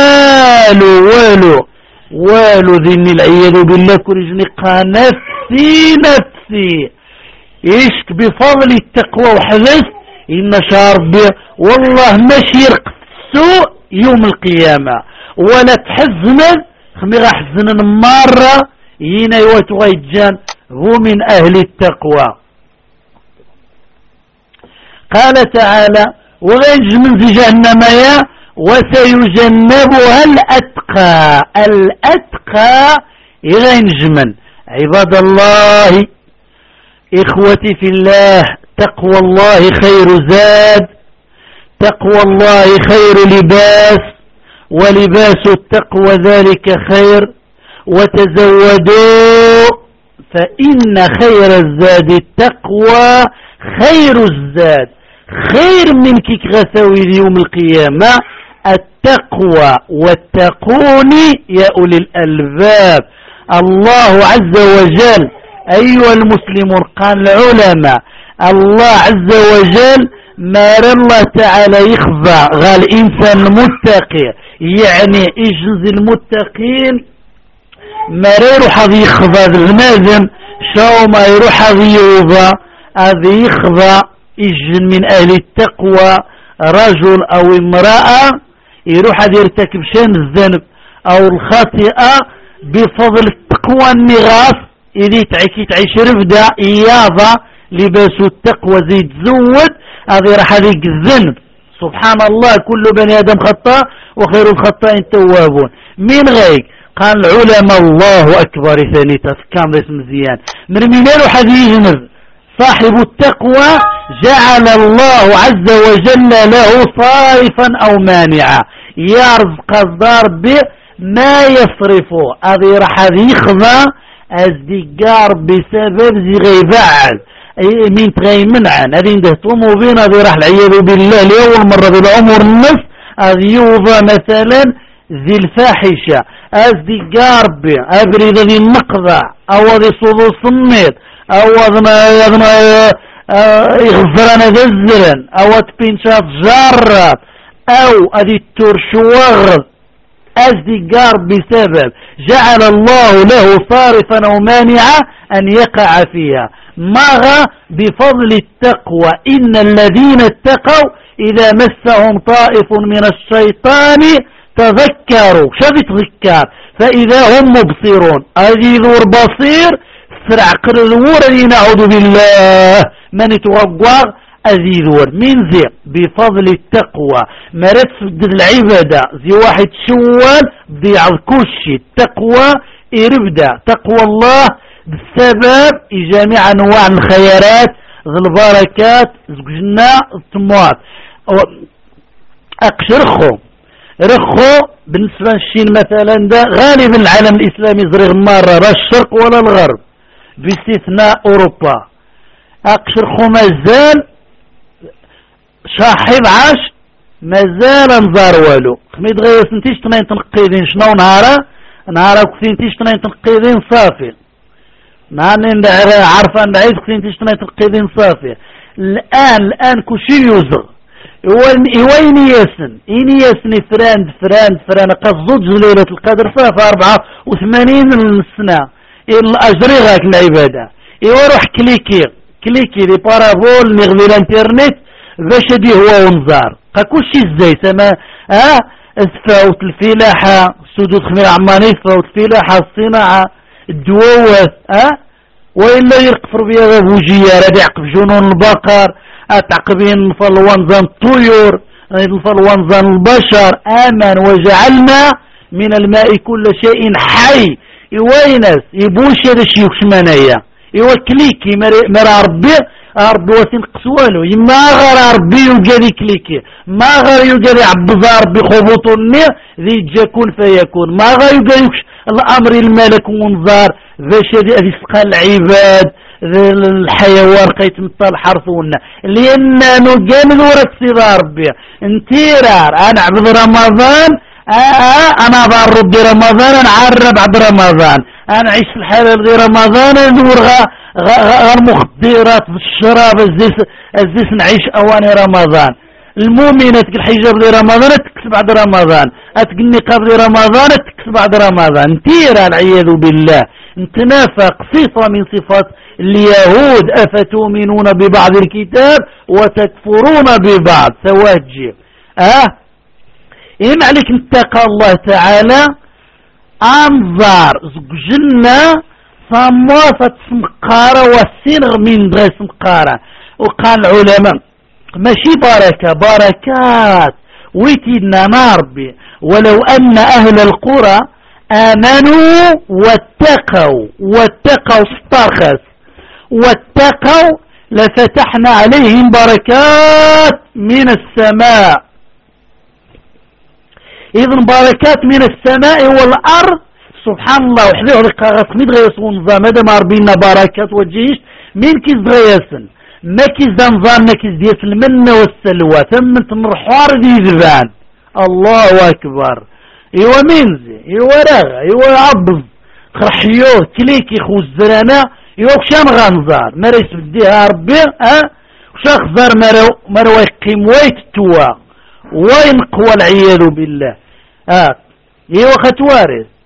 والو ذني العياذ بالله كرجني نفسي إيشك بفضل التقوى وحدث إن شاربي والله ماشي يرق السوء يوم القيامة ولا تحزنا خمي حزنا مرة ينا يوتغيجان هو من أهل التقوى. قال تعالى وغيج من جهنم يا وسيجنبها الأتقى يغنجمن. عباد الله إخوتي في الله تقوى الله خير زاد تقوى الله خير لباس ولباس التقوى ذلك خير وتزودوا فإن خير الزاد التقوى خير الزاد خير من كيك غثاوي يوم القيامة التقوى واتقوني يا أولي الألباب. الله عز وجل أيها المسلمون قال العلماء الله عز وجل ما الله تعالى يخفى غال إنسان المتقي يعني إجز المتقين ما يروح هذا يخضى المازم شاو ما يروح هذا يوضى هذا يخضى يجن من أهل التقوى رجل أو امرأة يروح هذا يرتكب شان الذنب أو الخاطئة بفضل التقوى النغاف إذا تعيش رفدة إياضة لباس التقوى زي تزود هذا راح هذيك الذنب. سبحان الله كل بني آدم خطاء وخير الخطائين التوابون. من غير قال العلماء الله أكبر ثاني تفكام ذي مزيان من منين وحدي يجنب صاحب التقوى جعل الله عز وجل له صارفا أو مانعا يرزق الضرب ما يصرفه هذه راح يخضى ازدقار بسبب زي غيبعل مين تغي منعن هذه ندهتموا بين هذه راح العياذ بالله لأول مرة بالعمر النص هذه يوضى مثلا ذي الفاحشة ازدقار بأبريد ذي النقضة او ذي صدو الصميت او يغفرنا ذزرا او تبينشات جارات او هذه الترشوغ ازدقار بسبب جعل الله له صارفا او مانعا ان يقع فيها ماغا بفضل التقوى ان الذين اتقوا اذا مسهم طائف من الشيطان تذكروا شو تذكر فاذا هم مبصرون هذه ذور بصير سرع قرر نعوذ بالله من يتوقع أذيذور من ذي بفضل التقوى مرت سدد العبادة ذي واحد شوال ضيع الكوشي التقوى إربدا تقوى الله بالسبب جميع أنواع الخيرات ذي البركات زوجنا التموات أقشرخو رخو بالنسبة للشين مثلا ده غالب العالم الإسلامي زريغ مرة لا الشرق ولا الغرب باستثناء أوروبا أقشرخو مازال صاحب عاش مازال نزار والو خميد غير سنتيش تنين تنقيدين شنو نهارا كسينتيش تنين تنقيدين صافي نهارين عارفة نعيد كسينتيش تنين تنقيدين صافي الآن كوشي يوزغ وين ياسن فران قصد ليلة القدر صافي 84 سنة الأجري غاك العبادة روح كليكي دي بارابول نغذي الانترنت باش دي هو ونزار كلشي ازاي سما فوت الفلاحة سدود خمير عماني فوت الفلاحة الصناعة الدواوات وإلا يرقفر بيها غبوجية راد يعقب جنون البقر تعقبين فالوانزان الطيور فالوانزان البشر آمن وجعلنا من الماء كل شيء حي وينس يبوش هذا الشيء وشمانية كليكي مرا ربي واسين قسوالو ما غير ربي يوجد كليكي ما غير يوجد عبزا ربي خبوطني ذي جاكون فيكون ما غير يوجد الامر الملك ونظار باش هذه سقى العباد الحيوان قيت مطال حرثونا لانه جامل ورد سيدة ربي انتيرار انا عبد رمضان انا ضارب دي رمضان انا عرب بعد رمضان انا عيش في الحلال دي رمضان ندور غير مخدرات بالشراب الزيس نعيش اواني رمضان المؤمنة تقل حجاب دي رمضان تكس بعد رمضان اتقل النقاب دي رمضان تكس بعد رمضان انتيرا العياذ بالله انتنافق صفة من صفات اليهود افتؤمنون ببعض الكتاب وتكفرون ببعض سواجي إما عليك اتقى الله تعالى أنظار زوجنا صموفة سمقارة والسنغ من دغي سمقارة وقال العلماء ماشي بركات ويتينا ناربي ولو أن أهل القرى آمنوا واتقوا استرخص واتقوا لفتحنا عليهم بركات من السماء إذن بركات من السماء والأرض سبحان الله وحده رقاقات ميد غيسون نظام هذا ما ربينا بركات وجيش مين كيز غيسن ما كيز نظام ما كيز ديس المنة والسلوى ثم تنرحوار دي ذبان الله أكبر إيوا مينزي إيوا راغا إيوا عبز خرحيوه كليكي خو الزرانة إيوا كشان غانزار مريس بديها ربي وشاخ زار مرو يقيم ويت توا وين قوى العياذ بالله ايوا ختوارث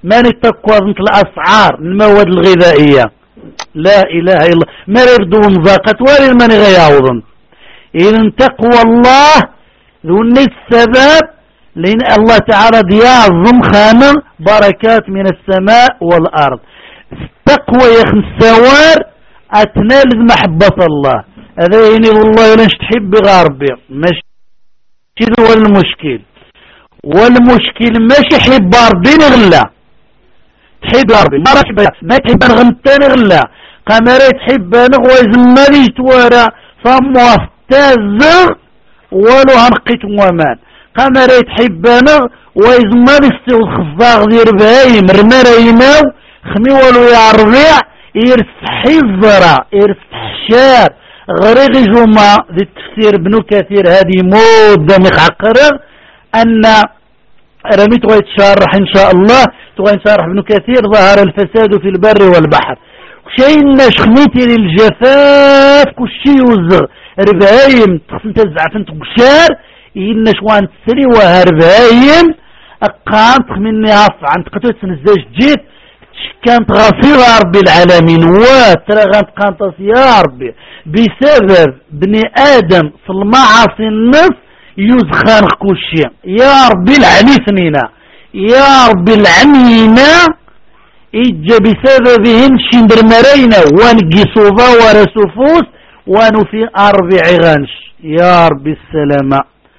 ماني التقوى الأسعار المواد الغذائية لا إله إلا الله ما يردو نزاقت ولا من غياوضن إذن تقوى الله ذون السبب لأن الله تعالى يعظم خانة بركات من السماء والأرض التقوى يخن السوار أتنال محبة الله هذا يعني والله لنش تحب غاربي ماشي هو المشكل والمشكل ماشي حب ربي نغلا تحب ربي ما تحب نغنتان نغلا قمري تحب نغوى زمالي توارا فموه تازغ ولو هنقيت ومان قمري تحب نغ ويزمالي استيو الخفاغ دير بهايم رماريناو خمي ولو يعربيع يرسح الزرع يرسح شار غريغ جمع ذي التفسير ابن كثير هذه مودة مخعقرة أن رميت ويتشارح إن شاء الله تغيشارح ابن كثير ظهر الفساد في البر والبحر شيء نشخميتي للجفاف كشي وزر ربايم تزعف انت قشار إن شوان تسري وهربايم أقامت مني عفو عن تقتل سنزاج جيت كانت غفيرة ربي العالمين وترغنت قانطس يا ربي بسبب بني آدم في المعاصي النص يزخان كوشي يا ربي العنيفنينا يا ربي العنينا إجا بسببهن شندر مرينا وانقي صوفا ورسوفوس وانو في أربع غنش يا ربي السلامة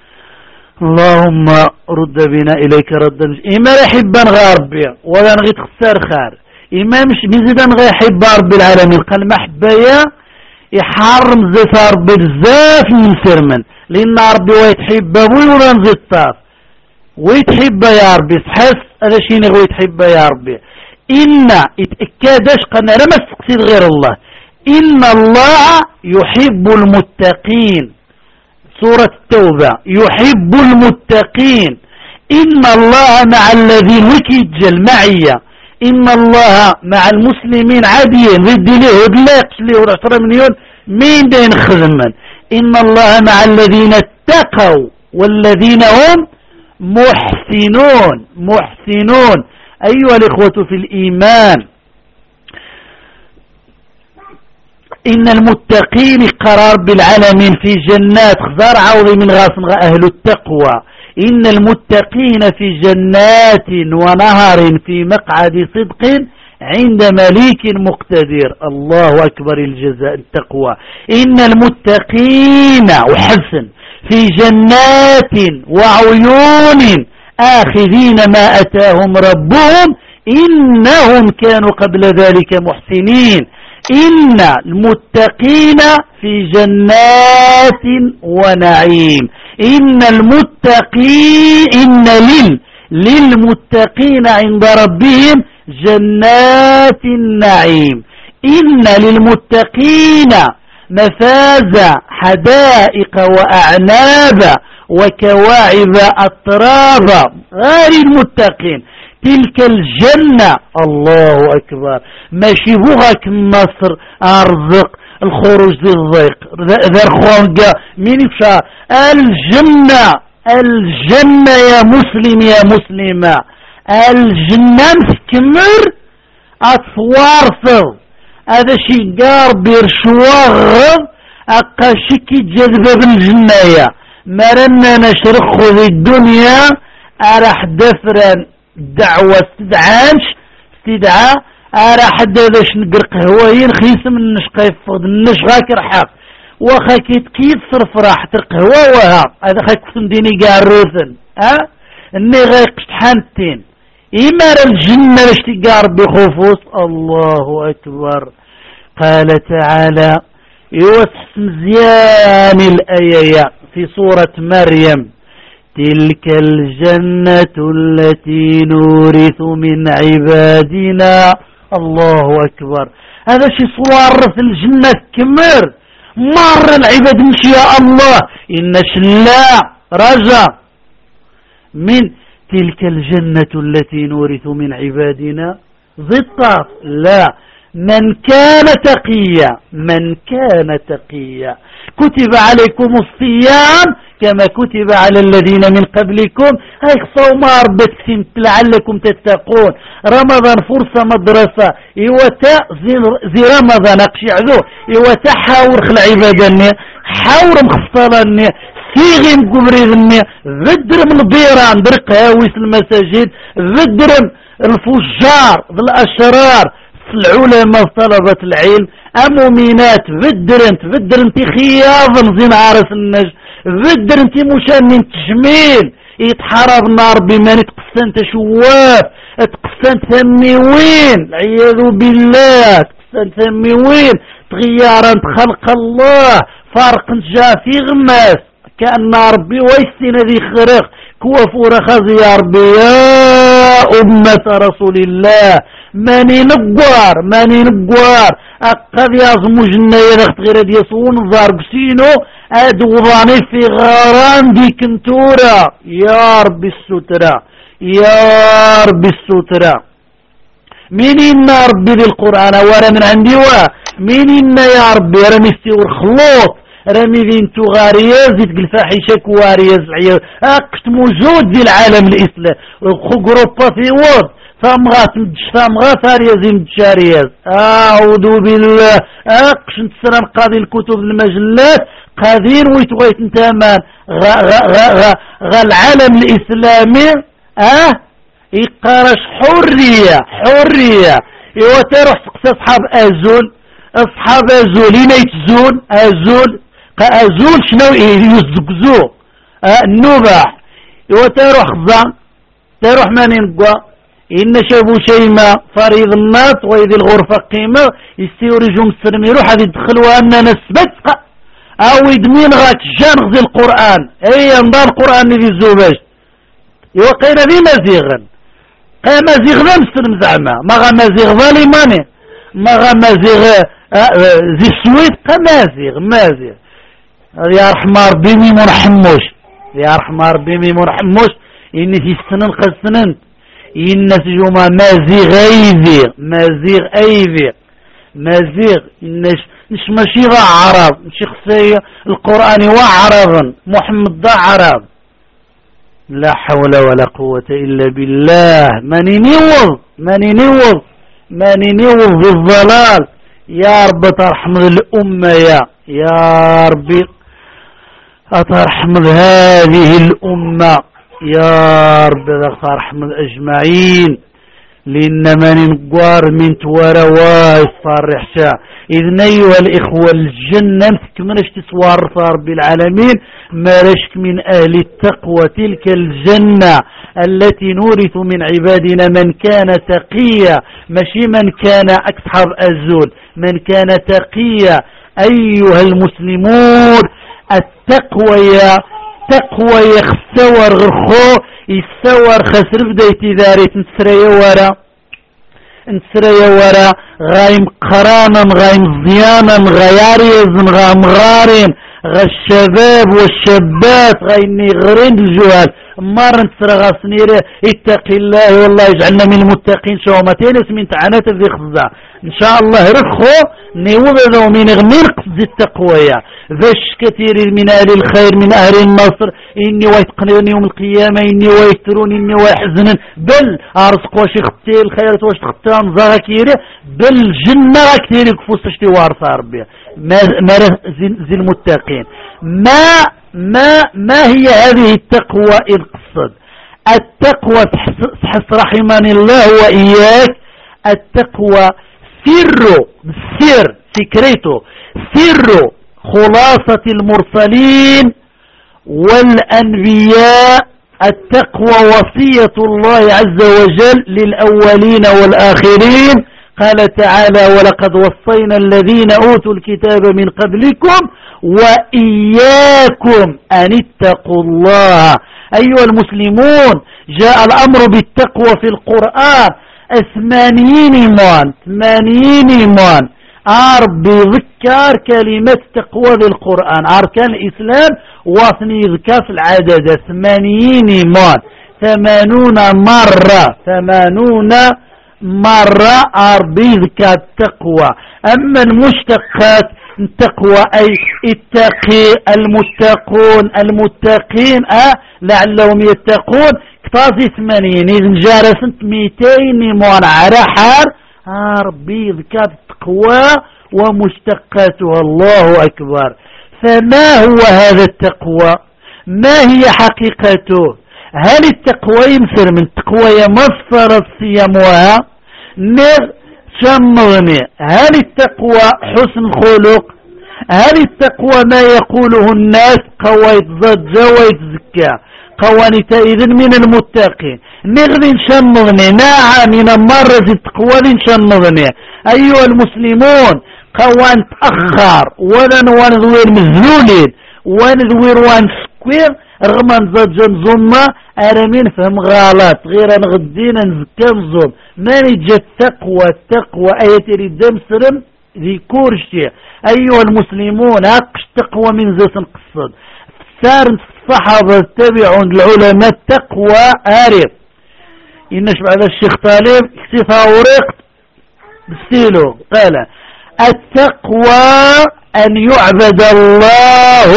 اللهم رد بنا إليك ردا إما يحبا غاربي ولا نغي تخسر خار إما مش بزيدا نغي يحب ربي العالمين قال محبايا يحرم زيت ربي بزاف من سرمن لأن ربي ويتحب أبوي ولا نزيد طاف ويتحب يا ربي تحس هذا شيء نغي يتحب يا ربي إن اتأكدش قلنا لما استقصد غير الله إن الله يحب المتقين سورة التوبة يحب المتقين إن الله مع الذين وكيجل معية إن الله مع المسلمين عاديين ضد له ودلاقش له ورعشرة مليون مين دين خدما إن الله مع الذين اتقوا والذين هم محسنون أيها الإخوة في الإيمان إن المتقين قرار بالعالمين في جنات خزار عوضي من غاصن أهل التقوى إن المتقين في جنات ونهر في مقعد صدق عند مليك مقتدر الله أكبر الجزاء التقوى إن المتقين وحسن في جنات وعيون آخذين ما أتاهم ربهم إنهم كانوا قبل ذلك محسنين إن المتقين في جنات ونعيم إن للمتقين عند ربهم جنات النعيم إن للمتقين مفازا حدائق وأعناب وكواعب أطرابا غير المتقين تلك الجنة الله أكبر ماشي بغاك مصر أرزق الخروج للضيق ذا خوانقا مين يفشى الجنة يا مسلم يا مسلمة الجنة مستمر أتوارث هذا شي قارب يرشواغ أقاشكي جذبة بالجنة مرنا نشرخ ذي الدنيا أراح دفرا دعوة استدعاء أراح دادش نقر قهوين خيس من النشقى يفقد النشقى كرحاق وخاكيت كيف صرف راح ترقهوة وها هذا خاك سنديني قاروثن اني غايق شتحانتين إمار الجنة لاشتقار بخفوص الله أكبر قال تعالى يوسح مزيان الآية في سورة مريم تلك الجنة التي نورث من عبادنا الله أكبر هذا شي صور في الجنة كمر مر العباد مشي يا الله إن شلا رجع من تلك الجنة التي نورث من عبادنا ضطاف لا من كان تقيا كتب عليكم الصيام كما كتب على الذين من قبلكم هاي صوم ربك لعلكم تتقون. رمضان فرصة مدرسة إيوتا زي رمضان أقشعذو إيوتا حاور خل عبادني حاور مخفصلني سيغي مقبريني ذدر من بيران درق هاويس المساجد ذدر الفجار الأشرار العلماء طلبة العلم أمومينات ذدر انت خياض زين عارس النجم ذدر انت مشان تجميل يتحرر نار بما تقسن تشواف تقسن ثميوين العياذ بالله تقسن ثميوين تغيارا خلق الله فرق جاء في غماس كأن ربي ويستين ذي خرق كوافور خزي يا ربي يا أمة رسول الله ماني نقوار أقض يازمو جنة يدخت غير ديسون ضارب سينو أدوضاني في غاران دي كنتورة يا ربي السترة يا ربي السترة مين إنا ربي ذي القرآن ورا من عندي مين إنا يا ربي رمي استيور خلوط رمي ذي انتو غارياز يتقل الفاحشة كوارياز العياز أقشت موجود ذي العالم الإسلام خو جروبا في وض ثامغا فارياز متشارياز أعوذ بالله أقش نتسرم قاضي الكتب المجلات قادين ويتغيت انتامان غا العالم الإسلامي يقارش حرية إيوا تروح تقصى أصحاب أزول هنا يتزول أزول شنو يزقزو النوبح إيوا تروح خضان تروح ماني نقوى إن شابو شيما فريض الناس وإذا الغرفة قيمة يستيورجو مسلم يروح هذه يدخل وأننا نسبت أو يدمين غاك جان غزي القرآن أي انضار القرآن ذي الزوباج يوقينا ذي مزيغا مزيغ ذا مسلم زعما ما غا مزيغ ظالماني ما غا مزيغ ذي السويد مازيغ يا رحمة ربي ميمون حموش يا رحمة ربي ميمون حموش إني في السنن قسنن إن سجوما مازيغ إنش ماشي غا عرب ماشي خصية القرآن وعرب محمد ضا عرب لا حول ولا قوة إلا بالله ماني نوض بالضلال يا رب ترحم الأمة يا ربي أترحم هذه الأمة يا رب ترحم أجمعين لأن من نقوار من توارا ويصارح شاء إذن أيها الإخوة الجنة كمنش تسوار رب العالمين ما رشك من أهل التقوى تلك الجنة التي نورث من عبادنا من كان تقيا ماشي من كان أصحاب أزول من كان تقيا أيها المسلمون التقوى تقوى يخسور غرخو يسور خسر بدايتي ذاري نسريا ورا غايم قرانا غايم زيانا غياريز غام غارين غا الشباب والشابات غايني غرين الجوال مار نتسرى غاسنيري اتقي الله والله يجعلنا من المتقين شومتين اسمين تعنات ذي خزا ان شاء الله رخو نيوضا من غمين قصد التقوى ذاش كثير من اهل الخير من اهل النصر اني ويتقنون يوم القيامة اني ويترون اني ويحزنن بل ارزق واش يختي الخيرات واش تختان زاغا كيري بل جنة كثير يكفوس تشتي وارثة ربي ما زي المتقين ما هي هذه التقوى القصد التقوى تحس رحمني الله وإياك التقوى سر فكرته سر خلاصة المرسلين والأنبياء التقوى وصية الله عز وجل للأولين والآخرين قال تعالى ولقد وصينا الذين أوتوا الكتاب من قبلكم وإياكم أن اتقوا الله. أيها المسلمون جاء الأمر بالتقوى في القرآن 80 إيمان ربي ذكر كلمة تقوى بالقرآن أركان الإسلام واثني ذكر في العدد 80 إيمان 80 مرة ربي ذكر التقوى. أما المشتقات التقوى أي اتقي المتقين لعلهم يتقون كتازي 80 إذن جارسنت 200 موان على حار ربي ذكر التقوى ومشتقاتها. الله أكبر. فما هو هذا التقوى؟ ما هي حقيقته؟ هل التقوى يمثل من التقوى مصدر الصيامها شمغني؟ هل التقوى حسن الخلق؟ هل التقوى ما يقوله الناس قويت ضجة ويتزكى قوانيت إذن من المتقين نغني نشمغني نعم من مرة التقوى نشمغني. أيها المسلمون قوان تأخر ولا نوانذوير مذلولين ونذوير وانسكوير رغم نزجن زمة أرمين فهم غالات غير نغدين نزكى الظلم ما نجد التقوى آية الدم سرم ذي كورشتي. أيها المسلمون أقش تقوى من ذات القصد سار الصحابة تبعون العلماء التقوى آرف إنش بعد الشيخ طالب اكتفى ورقت بستيلو قال التقوى أن يعبد الله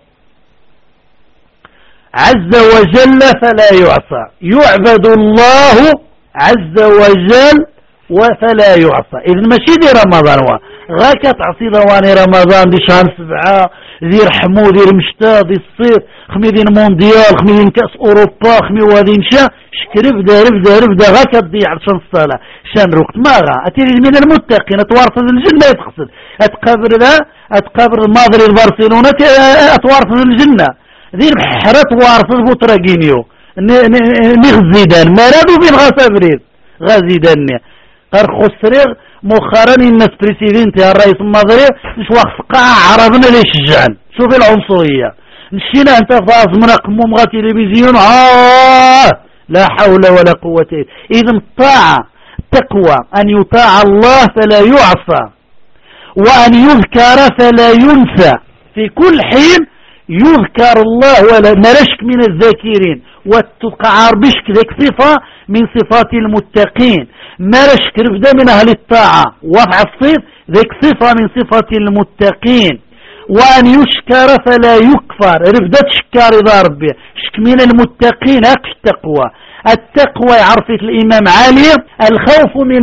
عز وجل فلا يعصى. يعبد الله عز وجل وفلا يعصى. إذن ماشي دي رمضان غاك تعصي ضواني رمضان دي شهر 7 دي رحمو دي المشتا دي الصيف خمي دي المونديال خمي دي كأس أوروبا خمي وادي نشا شكر رفدا غاك تضيع عشان الصلاة شان روقت ماغا أتيري من المتقين أتوارث الجنة يتقصد أتقابر الماضي البرسلونة أتوارث الجنة ذي الحرة وارث بوتراجينيو نغزيدان ما رادو بين غاسابريد غازيدان قرق خسريغ مؤخرا الناس بريسيدنتي الرئيس الماضي مش واقف قاعة عربنا ليش الجعل شوف العنصرية نشينا انت فاز مناقم مغا تلفزيون لا حول ولا قوة اذا الطاعة التقوى ان يطاع الله فلا يعصى وان يذكر فلا ينسى في كل حين يذكر الله ولا نرشك من الذاكرين وتقعر بشك ذيك صفة من صفات المتقين مرشك رفدا من أهل الطاعة وفع الصيف ذيك صفة من صفات المتقين وأن يشكر فلا يكفر رفدا تشكر إذا ربي شك من المتقين أكش التقوى عرفت الإمام علي الخوف من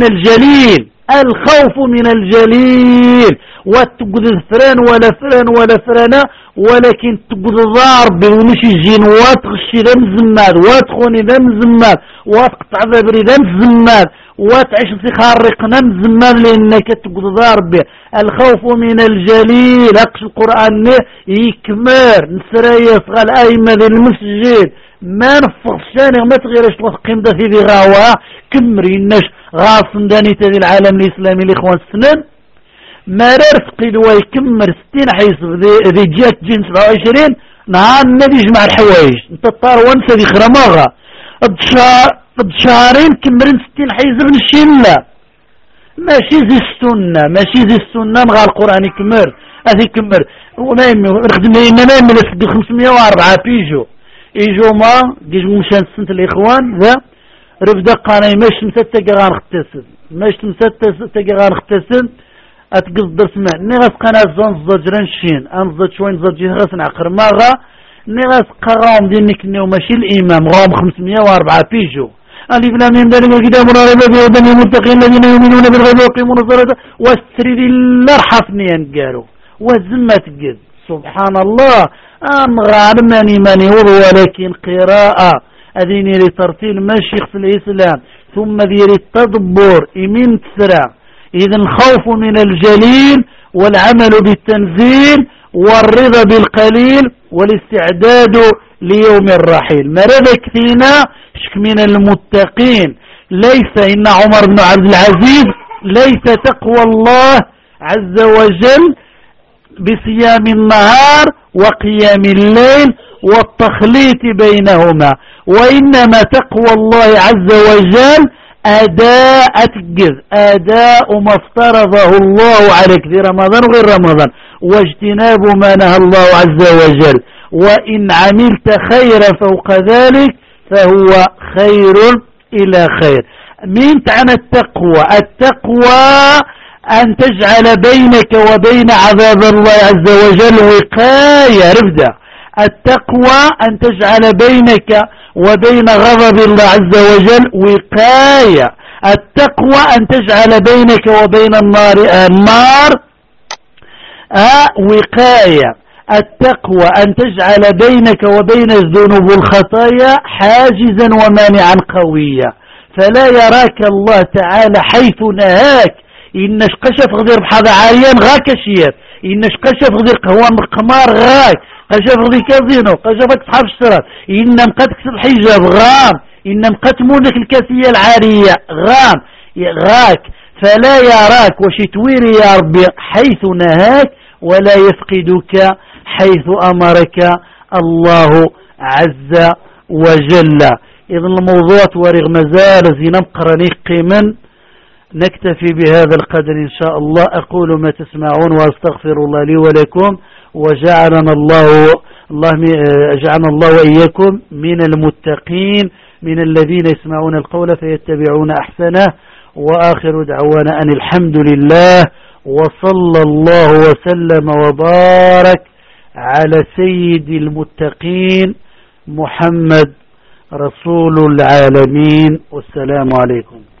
الجليل وتقود فران ولا فرانة ولكن تقود ضارب ونشي الجنوات غشي ذا مزماد واتخوني ذا مزماد واتقطع ذابري ذا مزماد وتعيش خارقنا مزماد لأنك تقود ضارب. الخوف من الجليل أقش القرآن يكمر نسرايا صغال أيمة ذي المسجد ما نفقش ثاني ما تغيرش توثقين دا في ذي غاوة كمري الناش غاصن داني تذي العالم الإسلامي الإخوان السنان ما رفقي دوا يكمر 60 حيث ذي جات جنس 27 نهار النبي يجمع الحوايج انت الطار وانسى ذي خرماغة شهرين كمرين 60 حيث ابن الشلة ماشي زي السنة مغا القرآن يكمر اذي كمر وما نخدم انما يمل 504 بيجو إيجو ما جيج مشان سنة الإخوان ذا رفدا قانا ماش مستا غان اختسن أتقص درس ما نغاس قانا زون زجران شين أنزج شوين زجي غاس نعقر ماغا نغاس قاقام دينك نيو ماشي الإمام غام 504 بيجو ألف لام ميم ذلك الكتاب لا ريب فيه هدى للمتقين الذين يؤمنون بالغيب ويقيمون الصلاة واستري الله حفني قالوا وزمة تقد سبحان الله ماني ولكن قراءة أذين لترتيل مشيخ في الإسلام ثم ذي التدبر إمين تسرع. إذن الخوف من الجليل والعمل بالتنزيل والرضا بالقليل والاستعداد ليوم الرحيل. مرد كثينا شك من المتقين ليس إن عمر بن عبد العزيز ليس تقوى الله عز وجل بصيام النهار وقيام الليل والتخليط بينهما وإنما تقوى الله عز وجل أداء ما افترضه الله عليك في رمضان وغير رمضان واجتناب ما نهى الله عز وجل وإن عملت خيرا فوق ذلك فهو خير إلى خير. من تعنى التقوى أن تجعل بينك وبين عذاب الله عز وجل وقاية. رفدة التقوى أن تجعل بينك وبين غضب الله عز وجل وقاية. التقوى أن تجعل بينك وبين النار وقاية. التقوى أن تجعل بينك وبين الذنوب والخطايا حاجزا ومانعا قويا، فلا يراك الله تعالى حيث نهاك. إنش قشف غدير بحضا عاريان غاك شير، إنش قشف غدير قوام قمار غاك، قشف غدير كازينو، قشفك صحاب الشرار، إنم قدكس الحجاب غام، إنم قتمونك الكاسية العارية غاك، فلا يراك وشتوير يا ربي حيث نهاك، ولا يفقدك حيث أمرك الله عز وجل. إذن الموضوع ورغ مزال زينم قرنيق قيما. نكتفي بهذا القدر إن شاء الله. أقول ما تسمعون وأستغفر الله لي ولكم، وجعلنا الله وإياكم من المتقين، من الذين يسمعون القول فيتبعون أحسنه. وآخر دعوانا أن الحمد لله، وصلى الله وسلم وبارك على سيد المتقين محمد رسول العالمين. والسلام عليكم.